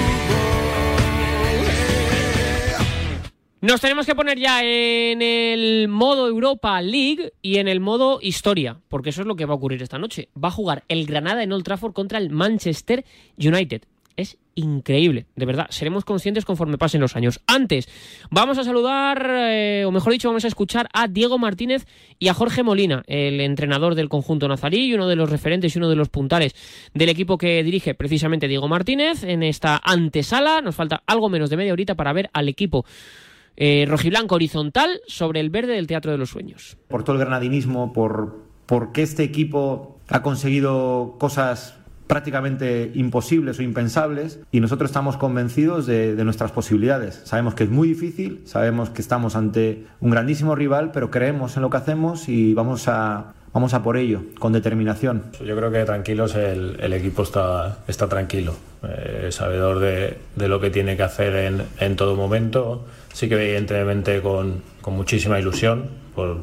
fútbol. Nos tenemos que poner ya en el modo Europa League y en el modo historia, porque eso es lo que va a ocurrir esta noche. Va a jugar el Granada en Old Trafford contra el Manchester United. Es increíble, de verdad. Seremos conscientes conforme pasen los años. Antes, vamos a saludar, o mejor dicho, vamos a escuchar a Diego Martínez y a Jorge Molina, el entrenador del conjunto nazarí y uno de los referentes y uno de los puntales del equipo que dirige precisamente Diego Martínez en esta antesala. Nos falta algo menos de media horita para ver al equipo rojiblanco horizontal sobre el verde del Teatro de los Sueños. Por todo el granadinismo, por qué este equipo ha conseguido cosas prácticamente imposibles o impensables, y nosotros estamos convencidos de nuestras posibilidades. Sabemos que es muy difícil, sabemos que estamos ante un grandísimo rival, pero creemos en lo que hacemos y vamos a por ello, con determinación. Yo creo que tranquilos el equipo está tranquilo, sabedor de lo que tiene que hacer en todo momento. Sí que evidentemente con muchísima ilusión por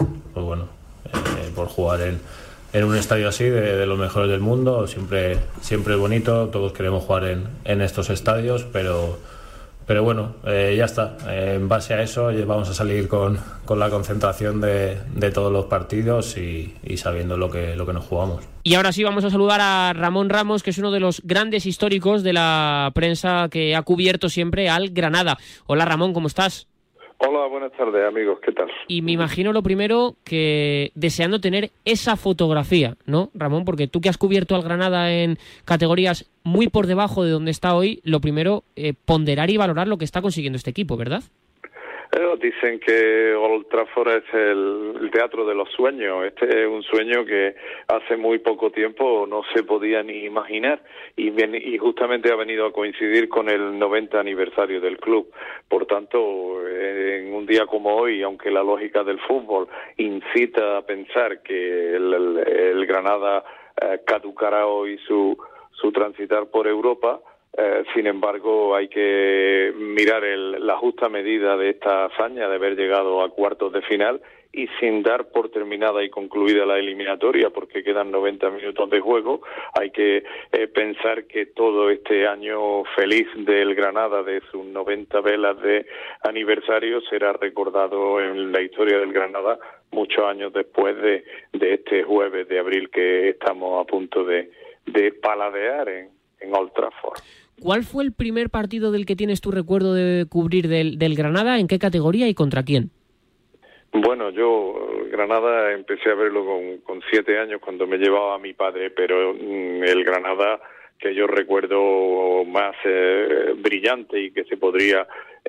jugar en un estadio así, de los mejores del mundo. Siempre es bonito, todos queremos jugar en estos estadios, pero bueno, ya está. En base a eso vamos a salir con la concentración de todos los partidos y sabiendo lo que nos jugamos. Y ahora sí vamos a saludar a Ramón Ramos, que es uno de los grandes históricos de la prensa que ha cubierto siempre al Granada. Hola Ramón, ¿cómo estás? Hola, buenas tardes amigos, ¿qué tal? Y me imagino lo primero que deseando tener esa fotografía, ¿no, Ramón? Porque tú que has cubierto al Granada en categorías muy por debajo de donde está hoy, lo primero, ponderar y valorar lo que está consiguiendo este equipo, ¿verdad? Dicen que Old Trafford es el teatro de los sueños. Este es un sueño que hace muy poco tiempo no se podía ni imaginar y justamente ha venido a coincidir con el 90 aniversario del club. Por tanto, en un día como hoy, aunque la lógica del fútbol incita a pensar que el Granada caducará hoy su transitar por Europa, sin embargo, hay que mirar la justa medida de esta hazaña de haber llegado a cuartos de final y sin dar por terminada y concluida la eliminatoria, porque quedan 90 minutos de juego. Hay que pensar que todo este año feliz del Granada, de sus 90 velas de aniversario, será recordado en la historia del Granada muchos años después de este jueves de abril que estamos a punto de paladear en Old Trafford. ¿Cuál fue el primer partido del que tienes tu recuerdo de cubrir del Granada? ¿En qué categoría y contra quién? Bueno, yo Granada empecé a verlo con 7 años cuando me llevaba a mi padre, pero el Granada que yo recuerdo más brillante y que se podría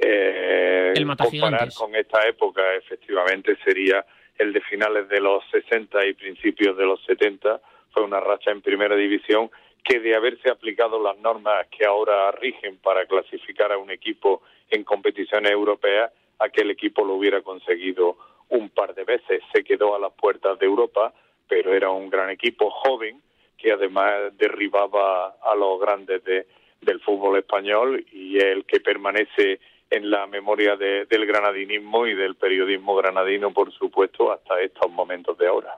comparar con esta época, efectivamente, sería el de finales de los 60 y principios de los 70. Fue una racha en primera división que, de haberse aplicado las normas que ahora rigen para clasificar a un equipo en competiciones europeas, aquel equipo lo hubiera conseguido un par de veces. Se quedó a las puertas de Europa, pero era un gran equipo joven que además derribaba a los grandes del fútbol español y el que permanece en la memoria del granadinismo y del periodismo granadino, por supuesto, hasta estos momentos de ahora.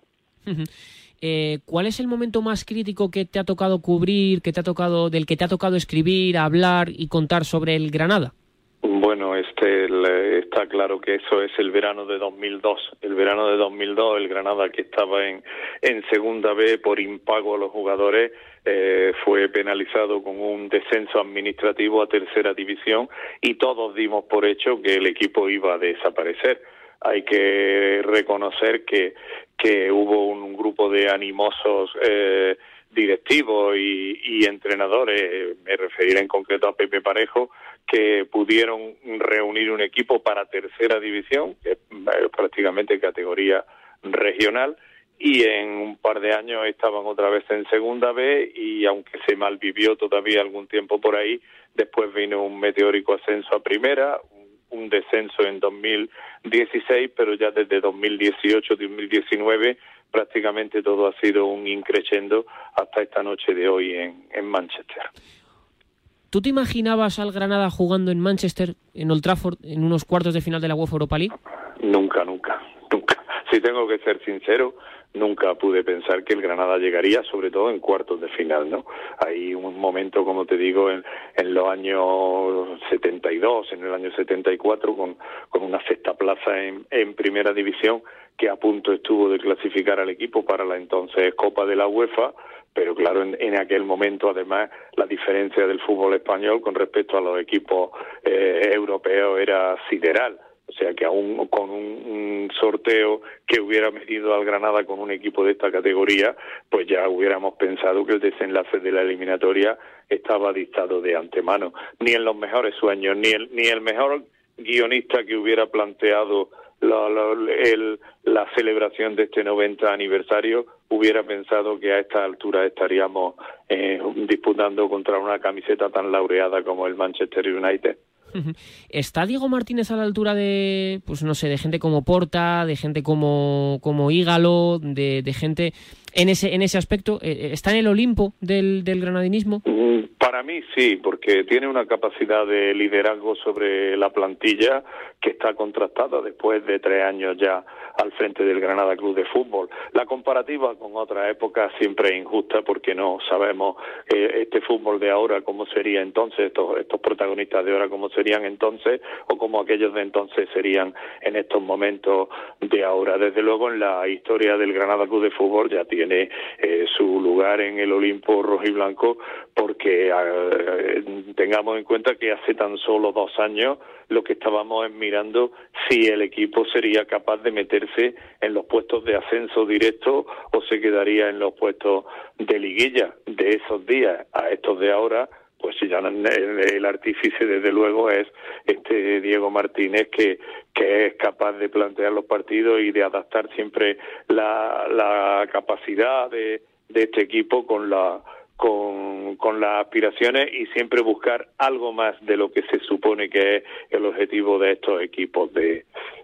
¿Cuál es el momento más crítico que te ha tocado cubrir, del que te ha tocado escribir, hablar y contar sobre el Granada? Bueno, está claro que eso es el verano de 2002. El verano de 2002, el Granada, que estaba en Segunda B por impago a los jugadores, fue penalizado con un descenso administrativo a Tercera División y todos dimos por hecho que el equipo iba a desaparecer. Hay que reconocer que hubo un grupo de animosos directivos y entrenadores, me referiré en concreto a Pepe Parejo, que pudieron reunir un equipo para Tercera División, que es prácticamente categoría regional, y en un par de años estaban otra vez en Segunda B y aunque se malvivió todavía algún tiempo por ahí, después vino un meteórico ascenso a Primera, un descenso en 2016, pero ya desde 2018-2019 prácticamente todo ha sido un increciendo hasta esta noche de hoy en Manchester. ¿Tú te imaginabas al Granada jugando en Manchester, en Old Trafford, en unos cuartos de final de la UEFA Europa League? Nunca. Si tengo que ser sincero, nunca pude pensar que el Granada llegaría, sobre todo en cuartos de final, ¿no? Hay un momento, como te digo, en los años 72, en el año 74, con una sexta plaza en primera división, que a punto estuvo de clasificar al equipo para la entonces Copa de la UEFA, pero claro, en aquel momento, además, la diferencia del fútbol español con respecto a los equipos europeos era sideral. O sea que aún con un sorteo que hubiera metido al Granada con un equipo de esta categoría, pues ya hubiéramos pensado que el desenlace de la eliminatoria estaba dictado de antemano. Ni en los mejores sueños, ni el mejor guionista que hubiera planteado la celebración de este 90 aniversario hubiera pensado que a esta altura estaríamos disputando contra una camiseta tan laureada como el Manchester United. ¿Está Diego Martínez a la altura de, pues no sé, de gente como Porta, de gente como Ígalo, de gente en ese aspecto? ¿Está en el Olimpo del granadinismo? Para mí sí, porque tiene una capacidad de liderazgo sobre la plantilla que está contrastada después de 3 años ya al frente del Granada Club de Fútbol. La comparativa con otras épocas siempre es injusta porque no sabemos este fútbol de ahora cómo sería entonces, estos protagonistas de ahora cómo serían entonces o cómo aquellos de entonces serían en estos momentos de ahora. Desde luego en la historia del Granada Club de Fútbol ya tiene su lugar en el Olimpo rojiblanco porque tengamos en cuenta que hace tan solo 2 años lo que estábamos es mirando si el equipo sería capaz de meterse en los puestos de ascenso directo o se quedaría en los puestos de liguilla. De esos días a estos de ahora, pues ya el artífice desde luego es este Diego Martínez que es capaz de plantear los partidos y de adaptar siempre la capacidad de este equipo con las aspiraciones y siempre buscar algo más de lo que se supone que es el objetivo de estos equipos del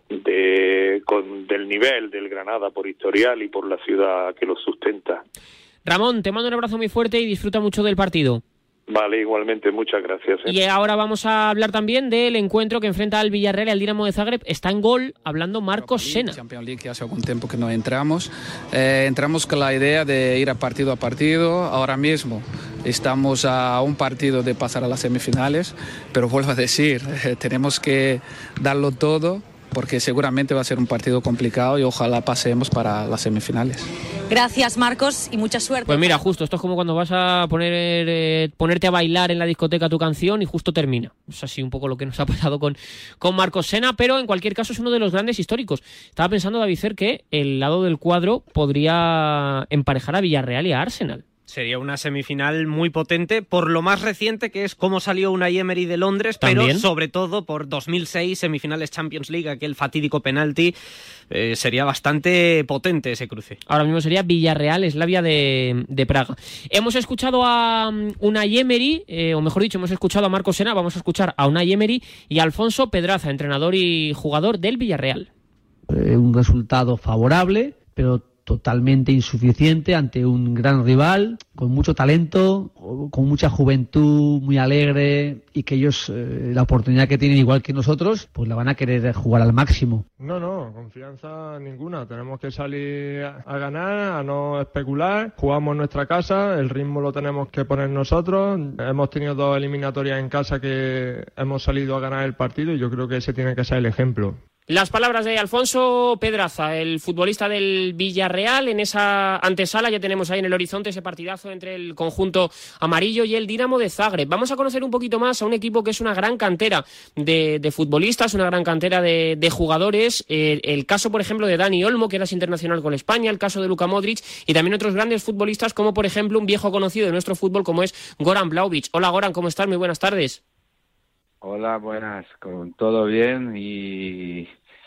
nivel del Granada por historial y por la ciudad que los sustenta. Ramón, te mando un abrazo muy fuerte y disfruta mucho del partido. Vale, igualmente, muchas gracias. Y ahora vamos a hablar también del encuentro que enfrenta al Villarreal y al Dinamo de Zagreb. Está en gol hablando Marcos Sena. Champions League, hace algún tiempo que no entramos. Entramos con la idea de ir a partido. Ahora mismo estamos a un partido de pasar a las semifinales, pero vuelvo a decir, tenemos que darlo todo porque seguramente va a ser un partido complicado y ojalá pasemos para las semifinales. Gracias, Marcos, y mucha suerte. Pues mira, justo, esto es como cuando vas a ponerte a bailar en la discoteca tu canción y justo termina. Es así un poco lo que nos ha pasado con Marcos Sena, pero en cualquier caso es uno de los grandes históricos. Estaba pensando, David Cer, que el lado del cuadro podría emparejar a Villarreal y a Arsenal. Sería una semifinal muy potente por lo más reciente que es cómo salió Unai Emery de Londres, ¿también? Pero sobre todo por 2006, semifinales Champions League, aquel fatídico penalti, sería bastante potente ese cruce. Ahora mismo sería Villarreal-Slavia de Praga. Hemos escuchado a Unai Emery, o mejor dicho, hemos escuchado a Marcos Sena, vamos a escuchar a Unai Emery y a Alfonso Pedraza, entrenador y jugador del Villarreal. Un resultado favorable, pero totalmente insuficiente ante un gran rival, con mucho talento, con mucha juventud, muy alegre, y que ellos, la oportunidad que tienen igual que nosotros, pues la van a querer jugar al máximo. No, confianza ninguna. Tenemos que salir a ganar, a no especular. Jugamos en nuestra casa, el ritmo lo tenemos que poner nosotros. Hemos tenido 2 eliminatorias en casa que hemos salido a ganar el partido y yo creo que ese tiene que ser el ejemplo. Las palabras de Alfonso Pedraza, el futbolista del Villarreal. En esa antesala ya tenemos ahí en el horizonte ese partidazo entre el conjunto amarillo y el Dinamo de Zagreb. Vamos a conocer un poquito más a un equipo que es una gran cantera de futbolistas, una gran cantera de jugadores. El caso, por ejemplo, de Dani Olmo, que era internacional con España, el caso de Luka Modric y también otros grandes futbolistas como, por ejemplo, un viejo conocido de nuestro fútbol como es Goran Vlahovic. Hola, Goran, ¿cómo estás? Muy buenas tardes. Hola, buenas, con todo bien y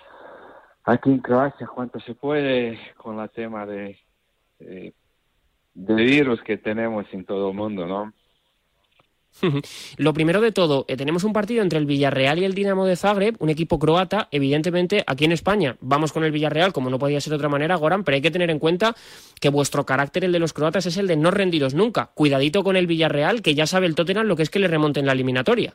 aquí en Croacia cuanto se puede con el tema de virus que tenemos en todo el mundo, ¿no? Lo primero de todo, tenemos un partido entre el Villarreal y el Dinamo de Zagreb, un equipo croata. Evidentemente, aquí en España vamos con el Villarreal, como no podía ser de otra manera, Goran, pero hay que tener en cuenta que vuestro carácter, el de los croatas, es el de no rendiros nunca. Cuidadito con el Villarreal, que ya sabe el Tottenham lo que es que le remonten la eliminatoria.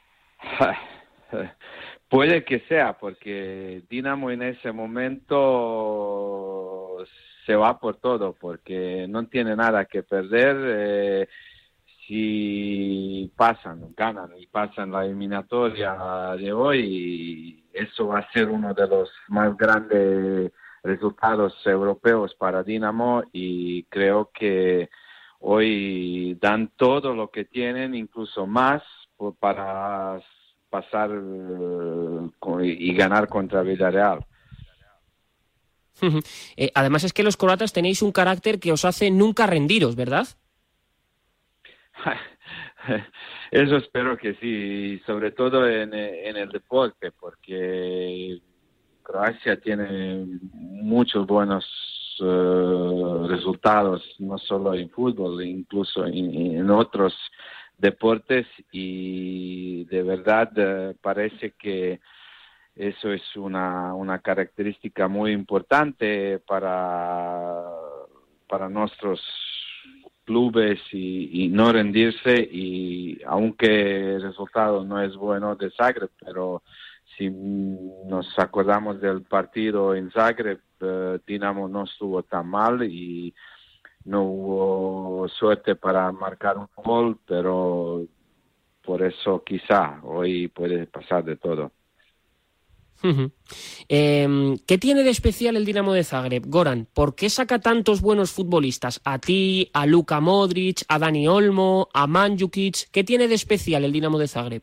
Puede que sea, porque Dinamo en ese momento se va por todo, porque no tiene nada que perder. Si ganan y pasan la eliminatoria de hoy, eso va a ser uno de los más grandes resultados europeos para Dinamo, y creo que hoy dan todo lo que tienen, incluso más, para pasar y ganar contra Villarreal. Además es que los croatas tenéis un carácter que os hace nunca rendiros, ¿verdad? Eso espero que sí, sobre todo en el deporte, porque Croacia tiene muchos buenos resultados, no solo en fútbol, incluso en otros deportes, y de verdad parece que eso es una característica muy importante para nuestros clubes, y no rendirse. Y aunque el resultado no es bueno de Zagreb, pero si nos acordamos del partido en Zagreb, Dinamo no estuvo tan mal y no hubo suerte para marcar un gol, pero por eso quizá hoy puede pasar de todo. ¿Qué tiene de especial el Dinamo de Zagreb, Goran? ¿Por qué saca tantos buenos futbolistas? A ti, a Luka Modric, a Dani Olmo, a Mandzukic. ¿Qué tiene de especial el Dinamo de Zagreb?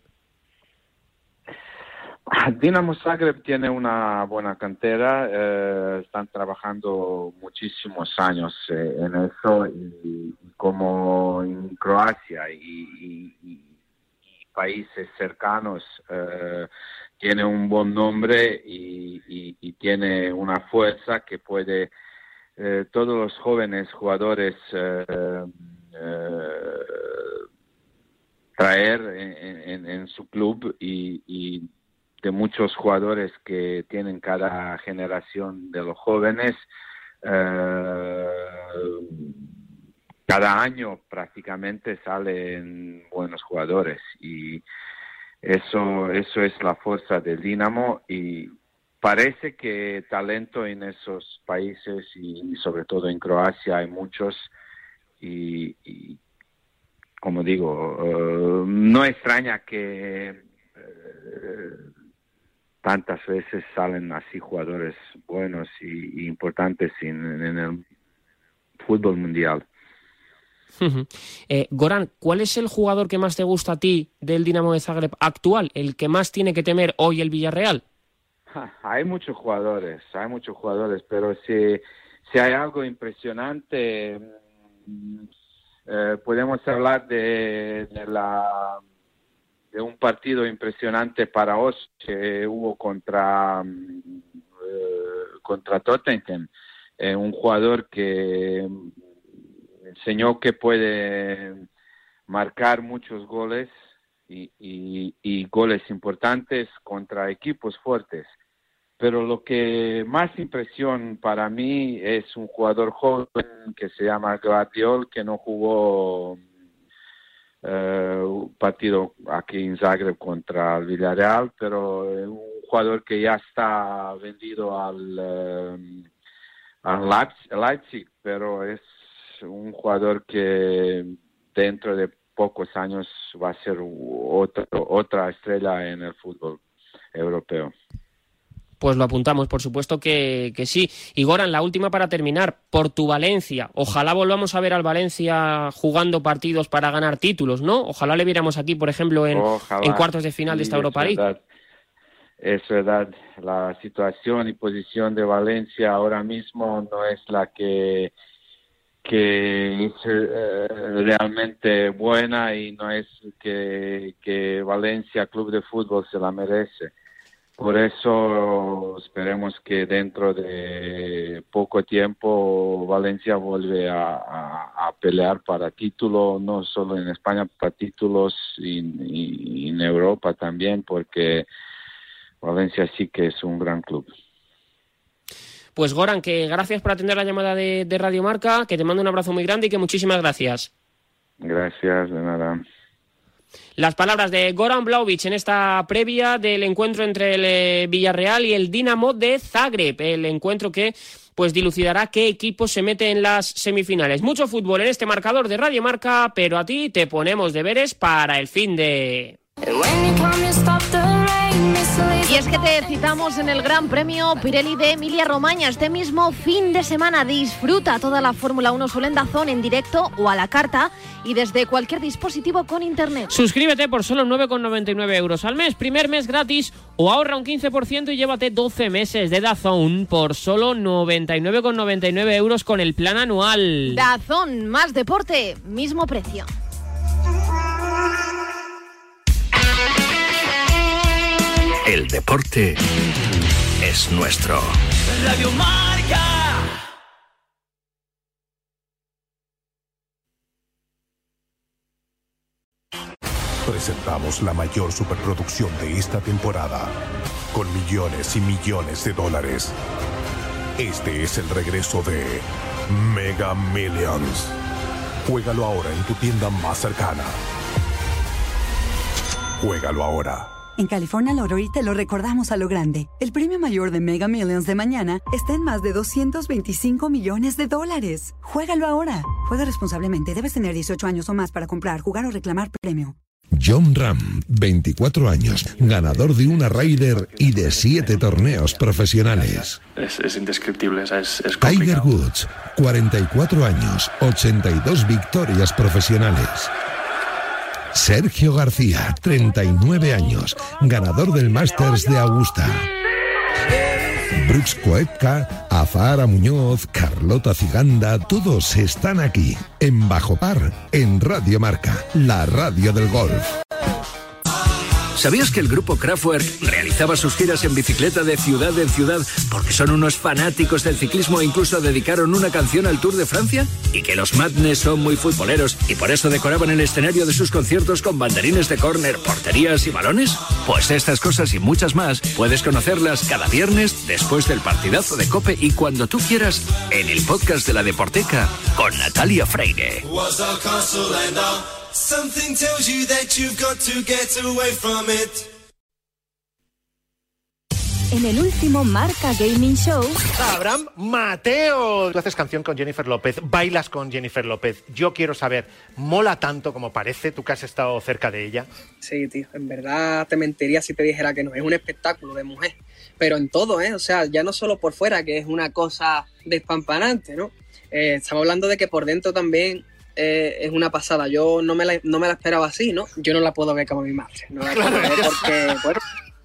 Dinamo Zagreb tiene una buena cantera, están trabajando muchísimos años en eso, y como en Croacia y países cercanos, tiene un buen nombre y tiene una fuerza que puede todos los jóvenes jugadores traer en su club, y de muchos jugadores que tienen cada generación de los jóvenes, cada año prácticamente salen buenos jugadores, y eso es la fuerza del Dinamo, y parece que talento en esos países y sobre todo en Croacia hay muchos, y como digo, no extraña que tantas veces salen así jugadores buenos y importantes en el fútbol mundial. Goran, ¿cuál es el jugador que más te gusta a ti del Dinamo de Zagreb actual? ¿El que más tiene que temer hoy el Villarreal? Hay muchos jugadores, pero si hay algo impresionante, podemos hablar de un partido impresionante para os que hubo contra Tottenham, un jugador que enseñó que puede marcar muchos goles y goles importantes contra equipos fuertes. Pero lo que más impresión para mí es un jugador joven que se llama Gvardiol, que no jugó un partido aquí en Zagreb contra el Villarreal, pero un jugador que ya está vendido al Leipzig, pero es un jugador que dentro de pocos años va a ser otra estrella en el fútbol europeo. Pues lo apuntamos, por supuesto que sí. Y Goran, la última para terminar, por tu Valencia. Ojalá volvamos a ver al Valencia jugando partidos para ganar títulos, ¿no? Ojalá le viéramos aquí, por ejemplo, en cuartos de final de esta Europa League. Es verdad, la situación y posición de Valencia ahora mismo no es la que es realmente buena, y no es que Valencia Club de Fútbol se la merece. Por eso esperemos que dentro de poco tiempo Valencia vuelve a pelear para título, no solo en España, para títulos y en Europa también, porque Valencia sí que es un gran club. Pues Goran, que gracias por atender la llamada de Radio Marca, que te mando un abrazo muy grande y que muchísimas gracias. Gracias, de nada. Las palabras de Goran Vlahovic en esta previa del encuentro entre el Villarreal y el Dinamo de Zagreb, el encuentro que pues dilucidará qué equipo se mete en las semifinales. Mucho fútbol en este marcador de Radio Marca, pero a ti te ponemos deberes para el fin de... Y es que te citamos en el Gran Premio Pirelli de Emilia-Romagna este mismo fin de semana. Disfruta toda la Fórmula 1 solo en DAZN, en directo o a la carta y desde cualquier dispositivo con internet. Suscríbete por solo 9,99 euros al mes, primer mes gratis, o ahorra un 15% y llévate 12 meses de DAZN por solo 99,99 euros con el plan anual. DAZN, más deporte, mismo precio. El deporte es nuestro. Radio Marca. Presentamos la mayor superproducción de esta temporada, con millones y millones de dólares. Este es el regreso de Mega Millions. Juégalo ahora en tu tienda más cercana. Juégalo ahora. En California Lottery te lo recordamos a lo grande. El premio mayor de Mega Millions de mañana está en más de 225 millones de dólares. Juégalo ahora. Juega responsablemente. Debes tener 18 años o más para comprar, jugar o reclamar premio. John Ram, 24 años, ganador de una Ryder y de 7 torneos profesionales. Es indescriptible, es Tiger Woods, 44 años, 82 victorias profesionales. Sergio García, 39 años, ganador del Masters de Augusta. Brooks Koepka, Azahara Muñoz, Carlota Ciganda, todos están aquí, en Bajo Par, en Radio Marca, la radio del golf. ¿Sabías que el grupo Kraftwerk realizaba sus giras en bicicleta de ciudad en ciudad porque son unos fanáticos del ciclismo e incluso dedicaron una canción al Tour de Francia? ¿Y que los Madness son muy futboleros y por eso decoraban el escenario de sus conciertos con banderines de córner, porterías y balones? Pues estas cosas y muchas más puedes conocerlas cada viernes después del partidazo de COPE y cuando tú quieras en el podcast de La Deporteca con Natalia Freire. Something tells you that you've got to get away from it. En el último Marca Gaming Show... Abraham Mateo. Tú haces canción con Jennifer López, bailas con Jennifer López. Yo quiero saber, ¿mola tanto como parece? ¿Tú que has estado cerca de ella? Sí, tío, en verdad te mentiría si te dijera que no. Es un espectáculo de mujer. Pero en todo, O sea, ya no solo por fuera, que es una cosa despampanante, ¿no? Estamos hablando de que por dentro también... es una pasada. Yo no me la esperaba así, ¿no? Yo no la puedo ver como mi madre. No la puedo ver porque, bueno...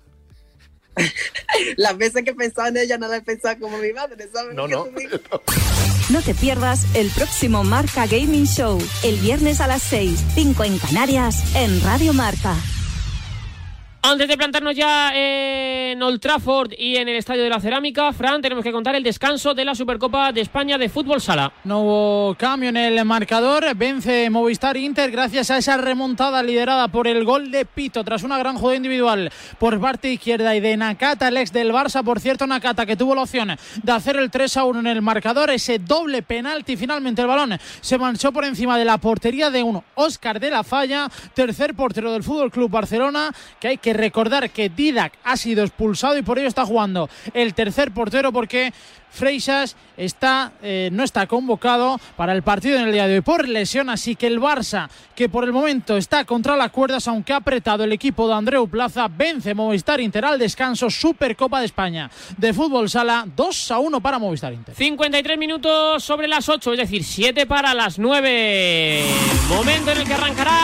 las veces que he pensado en ella no la he pensado como mi madre, ¿sabes? No. No te pierdas el próximo Marca Gaming Show, el viernes a las 6, 5 en Canarias, en Radio Marca. Antes de plantarnos ya en Old Trafford y en el Estadio de la Cerámica, Fran, tenemos que contar el descanso de la Supercopa de España de Fútbol Sala. No hubo cambio en el marcador, vence Movistar Inter gracias a esa remontada liderada por el gol de Pito tras una gran jugada individual por parte izquierda y de Nakata, el ex del Barça. Por cierto, Nakata, que tuvo la opción de hacer el 3-1 en el marcador, ese doble penalti, finalmente el balón se manchó por encima de la portería de un Óscar de la Falla, tercer portero del Fútbol Club Barcelona, que hay que recordar que Didac ha sido expulsado y por ello está jugando el tercer portero, porque Freixas no está convocado para el partido en el día de hoy por lesión, así que el Barça, que por el momento está contra las cuerdas, aunque ha apretado el equipo de Andreu Plaza, vence Movistar Inter al descanso. Supercopa de España de Fútbol Sala, 2-1 para Movistar Inter. 53 minutos sobre las 8, es decir, 7 para las 9. Momento en el que arrancará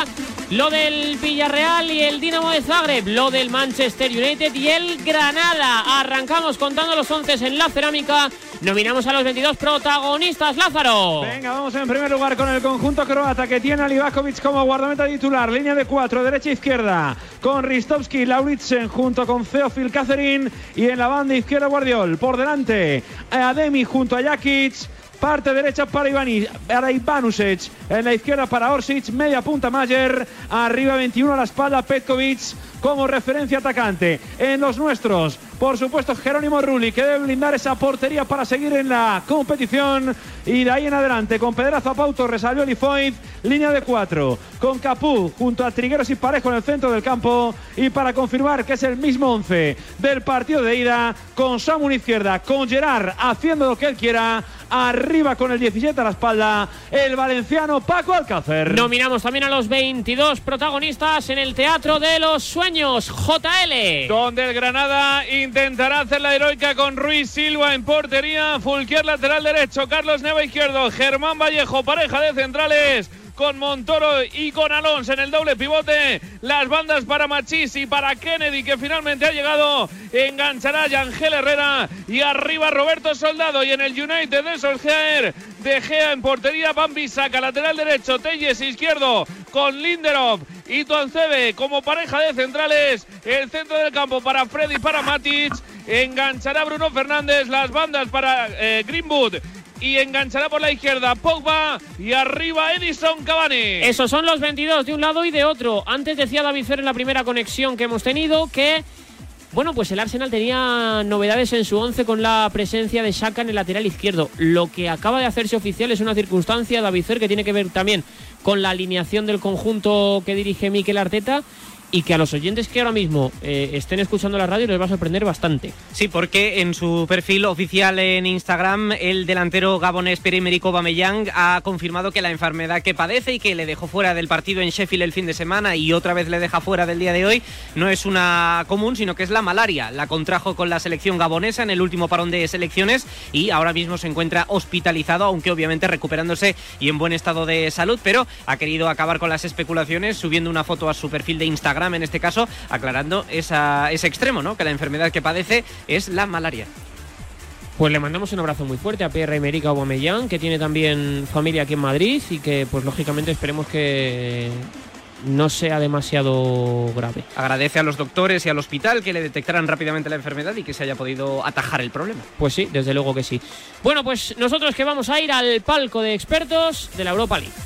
lo del Villarreal y el Dinamo de Zagreb, lo del Manchester United y el Granada. Arrancamos contando los 11 en la cerámica. Nominamos a los 22 protagonistas, Lázaro. Venga, vamos en primer lugar con el conjunto croata, que tiene a Livakovic como guardameta titular. Línea de 4, derecha-izquierda, con Ristovski, Lauritsen junto con Theophil Catherine. Y en la banda izquierda Guardiol. Por delante, Ademi junto a Jakic. Parte derecha para Ivanušić, en la izquierda para Orsic, media punta Mayer, arriba 21 a la espalda Petkovic como referencia atacante. En los nuestros, por supuesto, Jerónimo Rulli, que debe blindar esa portería para seguir en la competición. Y de ahí en adelante, con Pedraza, Pau Torres, Albiol y Foyt, línea de 4, con Capú junto a Trigueros y Parejo en el centro del campo. Y para confirmar que es el mismo 11 del partido de ida, con Samu en izquierda, con Gerard haciendo lo que él quiera. Arriba con el 17 a la espalda, el valenciano Paco Alcácer. Nominamos también a los 22 protagonistas en el Teatro de los Sueños, JL. Donde el Granada intentará hacer la heroica con Ruiz Silva en portería, Fulquier lateral derecho, Carlos Neva izquierdo, Germán Vallejo, pareja de centrales, con Montoro y con Alonso en el doble pivote. Las bandas para Machís y para Kennedy, que finalmente ha llegado. Enganchará Yangel Herrera y arriba Roberto Soldado. Y en el United de Solskjaer, De Gea en portería, Bambi saca lateral derecho, Telles izquierdo con Lindelof y Tuanzebe como pareja de centrales. El centro del campo para Freddy y para Matic. Enganchará Bruno Fernández, las bandas para Greenwood. Y enganchará por la izquierda Pogba y arriba Edison Cavani. Esos son los 22 de un lado y de otro. Antes decía David Fer en la primera conexión que hemos tenido que, bueno, pues el Arsenal tenía novedades en su 11 con la presencia de Xhaka en el lateral izquierdo. Lo que acaba de hacerse oficial es una circunstancia, David Fer, que tiene que ver también con la alineación del conjunto que dirige Mikel Arteta. Y que a los oyentes que ahora mismo estén escuchando la radio les va a sorprender bastante. Sí, porque en su perfil oficial en Instagram, el delantero gabonés Pierre-Emerick Aubameyang ha confirmado que la enfermedad que padece y que le dejó fuera del partido en Sheffield el fin de semana y otra vez le deja fuera del día de hoy, no es una común, sino que es la malaria. La contrajo con la selección gabonesa en el último parón de selecciones y ahora mismo se encuentra hospitalizado, aunque obviamente recuperándose y en buen estado de salud, pero ha querido acabar con las especulaciones subiendo una foto a su perfil de Instagram, en este caso, aclarando ese extremo, ¿no? Que la enfermedad que padece es la malaria. Pues le mandamos un abrazo muy fuerte a Pierre-Emerick Aubameyang, que tiene también familia aquí en Madrid y que, pues lógicamente, esperemos que no sea demasiado grave. Agradece a los doctores y al hospital que le detectaran rápidamente la enfermedad y que se haya podido atajar el problema. Pues sí, desde luego que sí. Bueno, pues nosotros que vamos a ir al palco de expertos de la Europa League.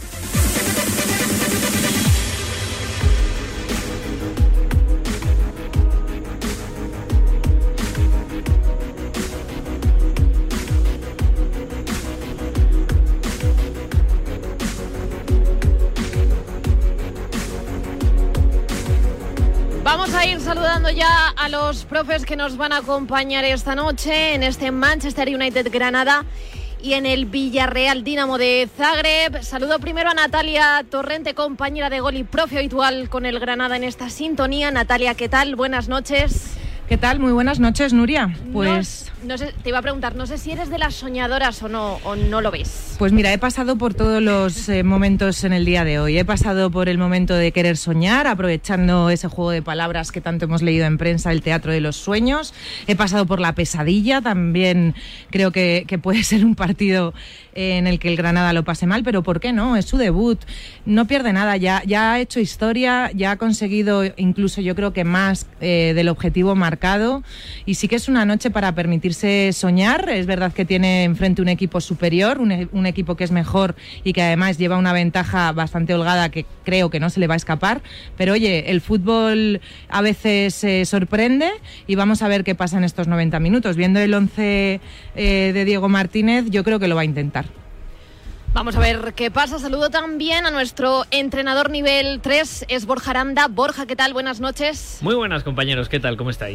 Vamos a ir saludando ya a los profes que nos van a acompañar esta noche en este Manchester United Granada y en el Villarreal Dinamo de Zagreb. Saludo primero a Natalia Torrente, compañera de gol y profe habitual con el Granada en esta sintonía. Natalia, ¿qué tal? Buenas noches. ¿Qué tal? Muy buenas noches, Nuria. Pues no sé, te iba a preguntar, no sé si eres de las soñadoras o no lo ves. Pues mira, he pasado por todos los momentos en el día de hoy. He pasado por el momento de querer soñar, aprovechando ese juego de palabras que tanto hemos leído en prensa, el teatro de los sueños. He pasado por la pesadilla, también creo que puede ser un partido en el que el Granada lo pase mal, pero ¿por qué no? Es su debut, no pierde nada, ya ha hecho historia, ya ha conseguido incluso yo creo que más del objetivo marcado, y sí que es una noche para permitirse soñar. Es verdad que tiene enfrente un equipo superior, un equipo que es mejor y que además lleva una ventaja bastante holgada que creo que no se le va a escapar, pero oye, el fútbol a veces sorprende y vamos a ver qué pasa en estos 90 minutos. Viendo el 11 de Diego Martínez, yo creo que lo va a intentar. Vamos a ver qué pasa. Saludo también a nuestro entrenador nivel 3, es Borja Aranda. Borja, ¿qué tal? Buenas noches. Muy buenas, compañeros. ¿Qué tal? ¿Cómo estáis?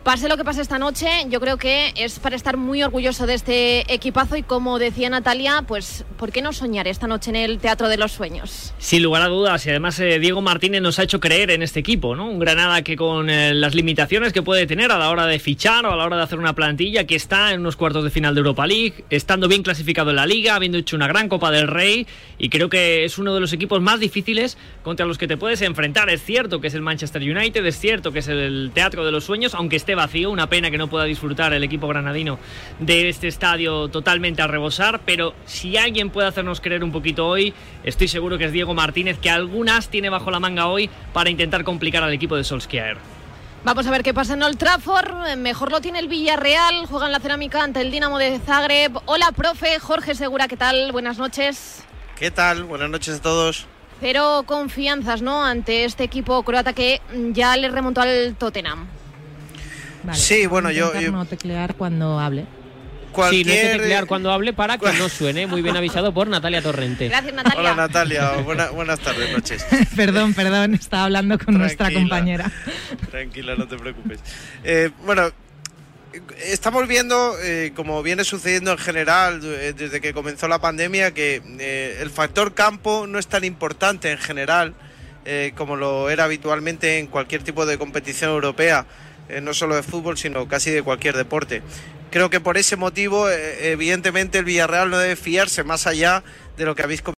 Pase lo que pase esta noche, yo creo que es para estar muy orgulloso de este equipazo y como decía Natalia, pues ¿por qué no soñar esta noche en el Teatro de los Sueños? Sin lugar a dudas, y además Diego Martínez nos ha hecho creer en este equipo, ¿no? Un Granada que con las limitaciones que puede tener a la hora de fichar o a la hora de hacer una plantilla, que está en unos cuartos de final de Europa League, estando bien clasificado en la Liga, habiendo hecho una gran Copa del Rey, y creo que es uno de los equipos más difíciles contra los que te puedes enfrentar. Es cierto que es el Manchester United, es cierto que es el Teatro de los Sueños, aunque esté vacío, una pena que no pueda disfrutar el equipo granadino de este estadio totalmente a rebosar, pero si alguien puede hacernos creer un poquito hoy, estoy seguro que es Diego Martínez, que algunas tiene bajo la manga hoy para intentar complicar al equipo de Solskjaer. Vamos a ver qué pasa en Old Trafford. Mejor lo tiene el Villarreal, juega en la Cerámica ante el Dinamo de Zagreb. Hola, profe, Jorge Segura, ¿qué tal? Buenas noches. ¿Qué tal? Buenas noches a todos. Pero confianzas, ¿no?, ante este equipo croata que ya le remontó al Tottenham. Vale, sí, bueno, yo no teclear cuando hable. Sí, no hay que teclear cuando hable para que no suene. Muy bien avisado por Natalia Torrente. Gracias, Natalia. Hola, Natalia. Buenas tardes, noches. Perdón, estaba hablando con nuestra compañera. Tranquila, no te preocupes. Bueno, estamos viendo, como viene sucediendo en general desde que comenzó la pandemia, que el factor campo no es tan importante en general como lo era habitualmente en cualquier tipo de competición europea. No solo de fútbol, sino casi de cualquier deporte. Creo que por ese motivo, evidentemente, el Villarreal no debe fiarse más allá de lo que habéis comentado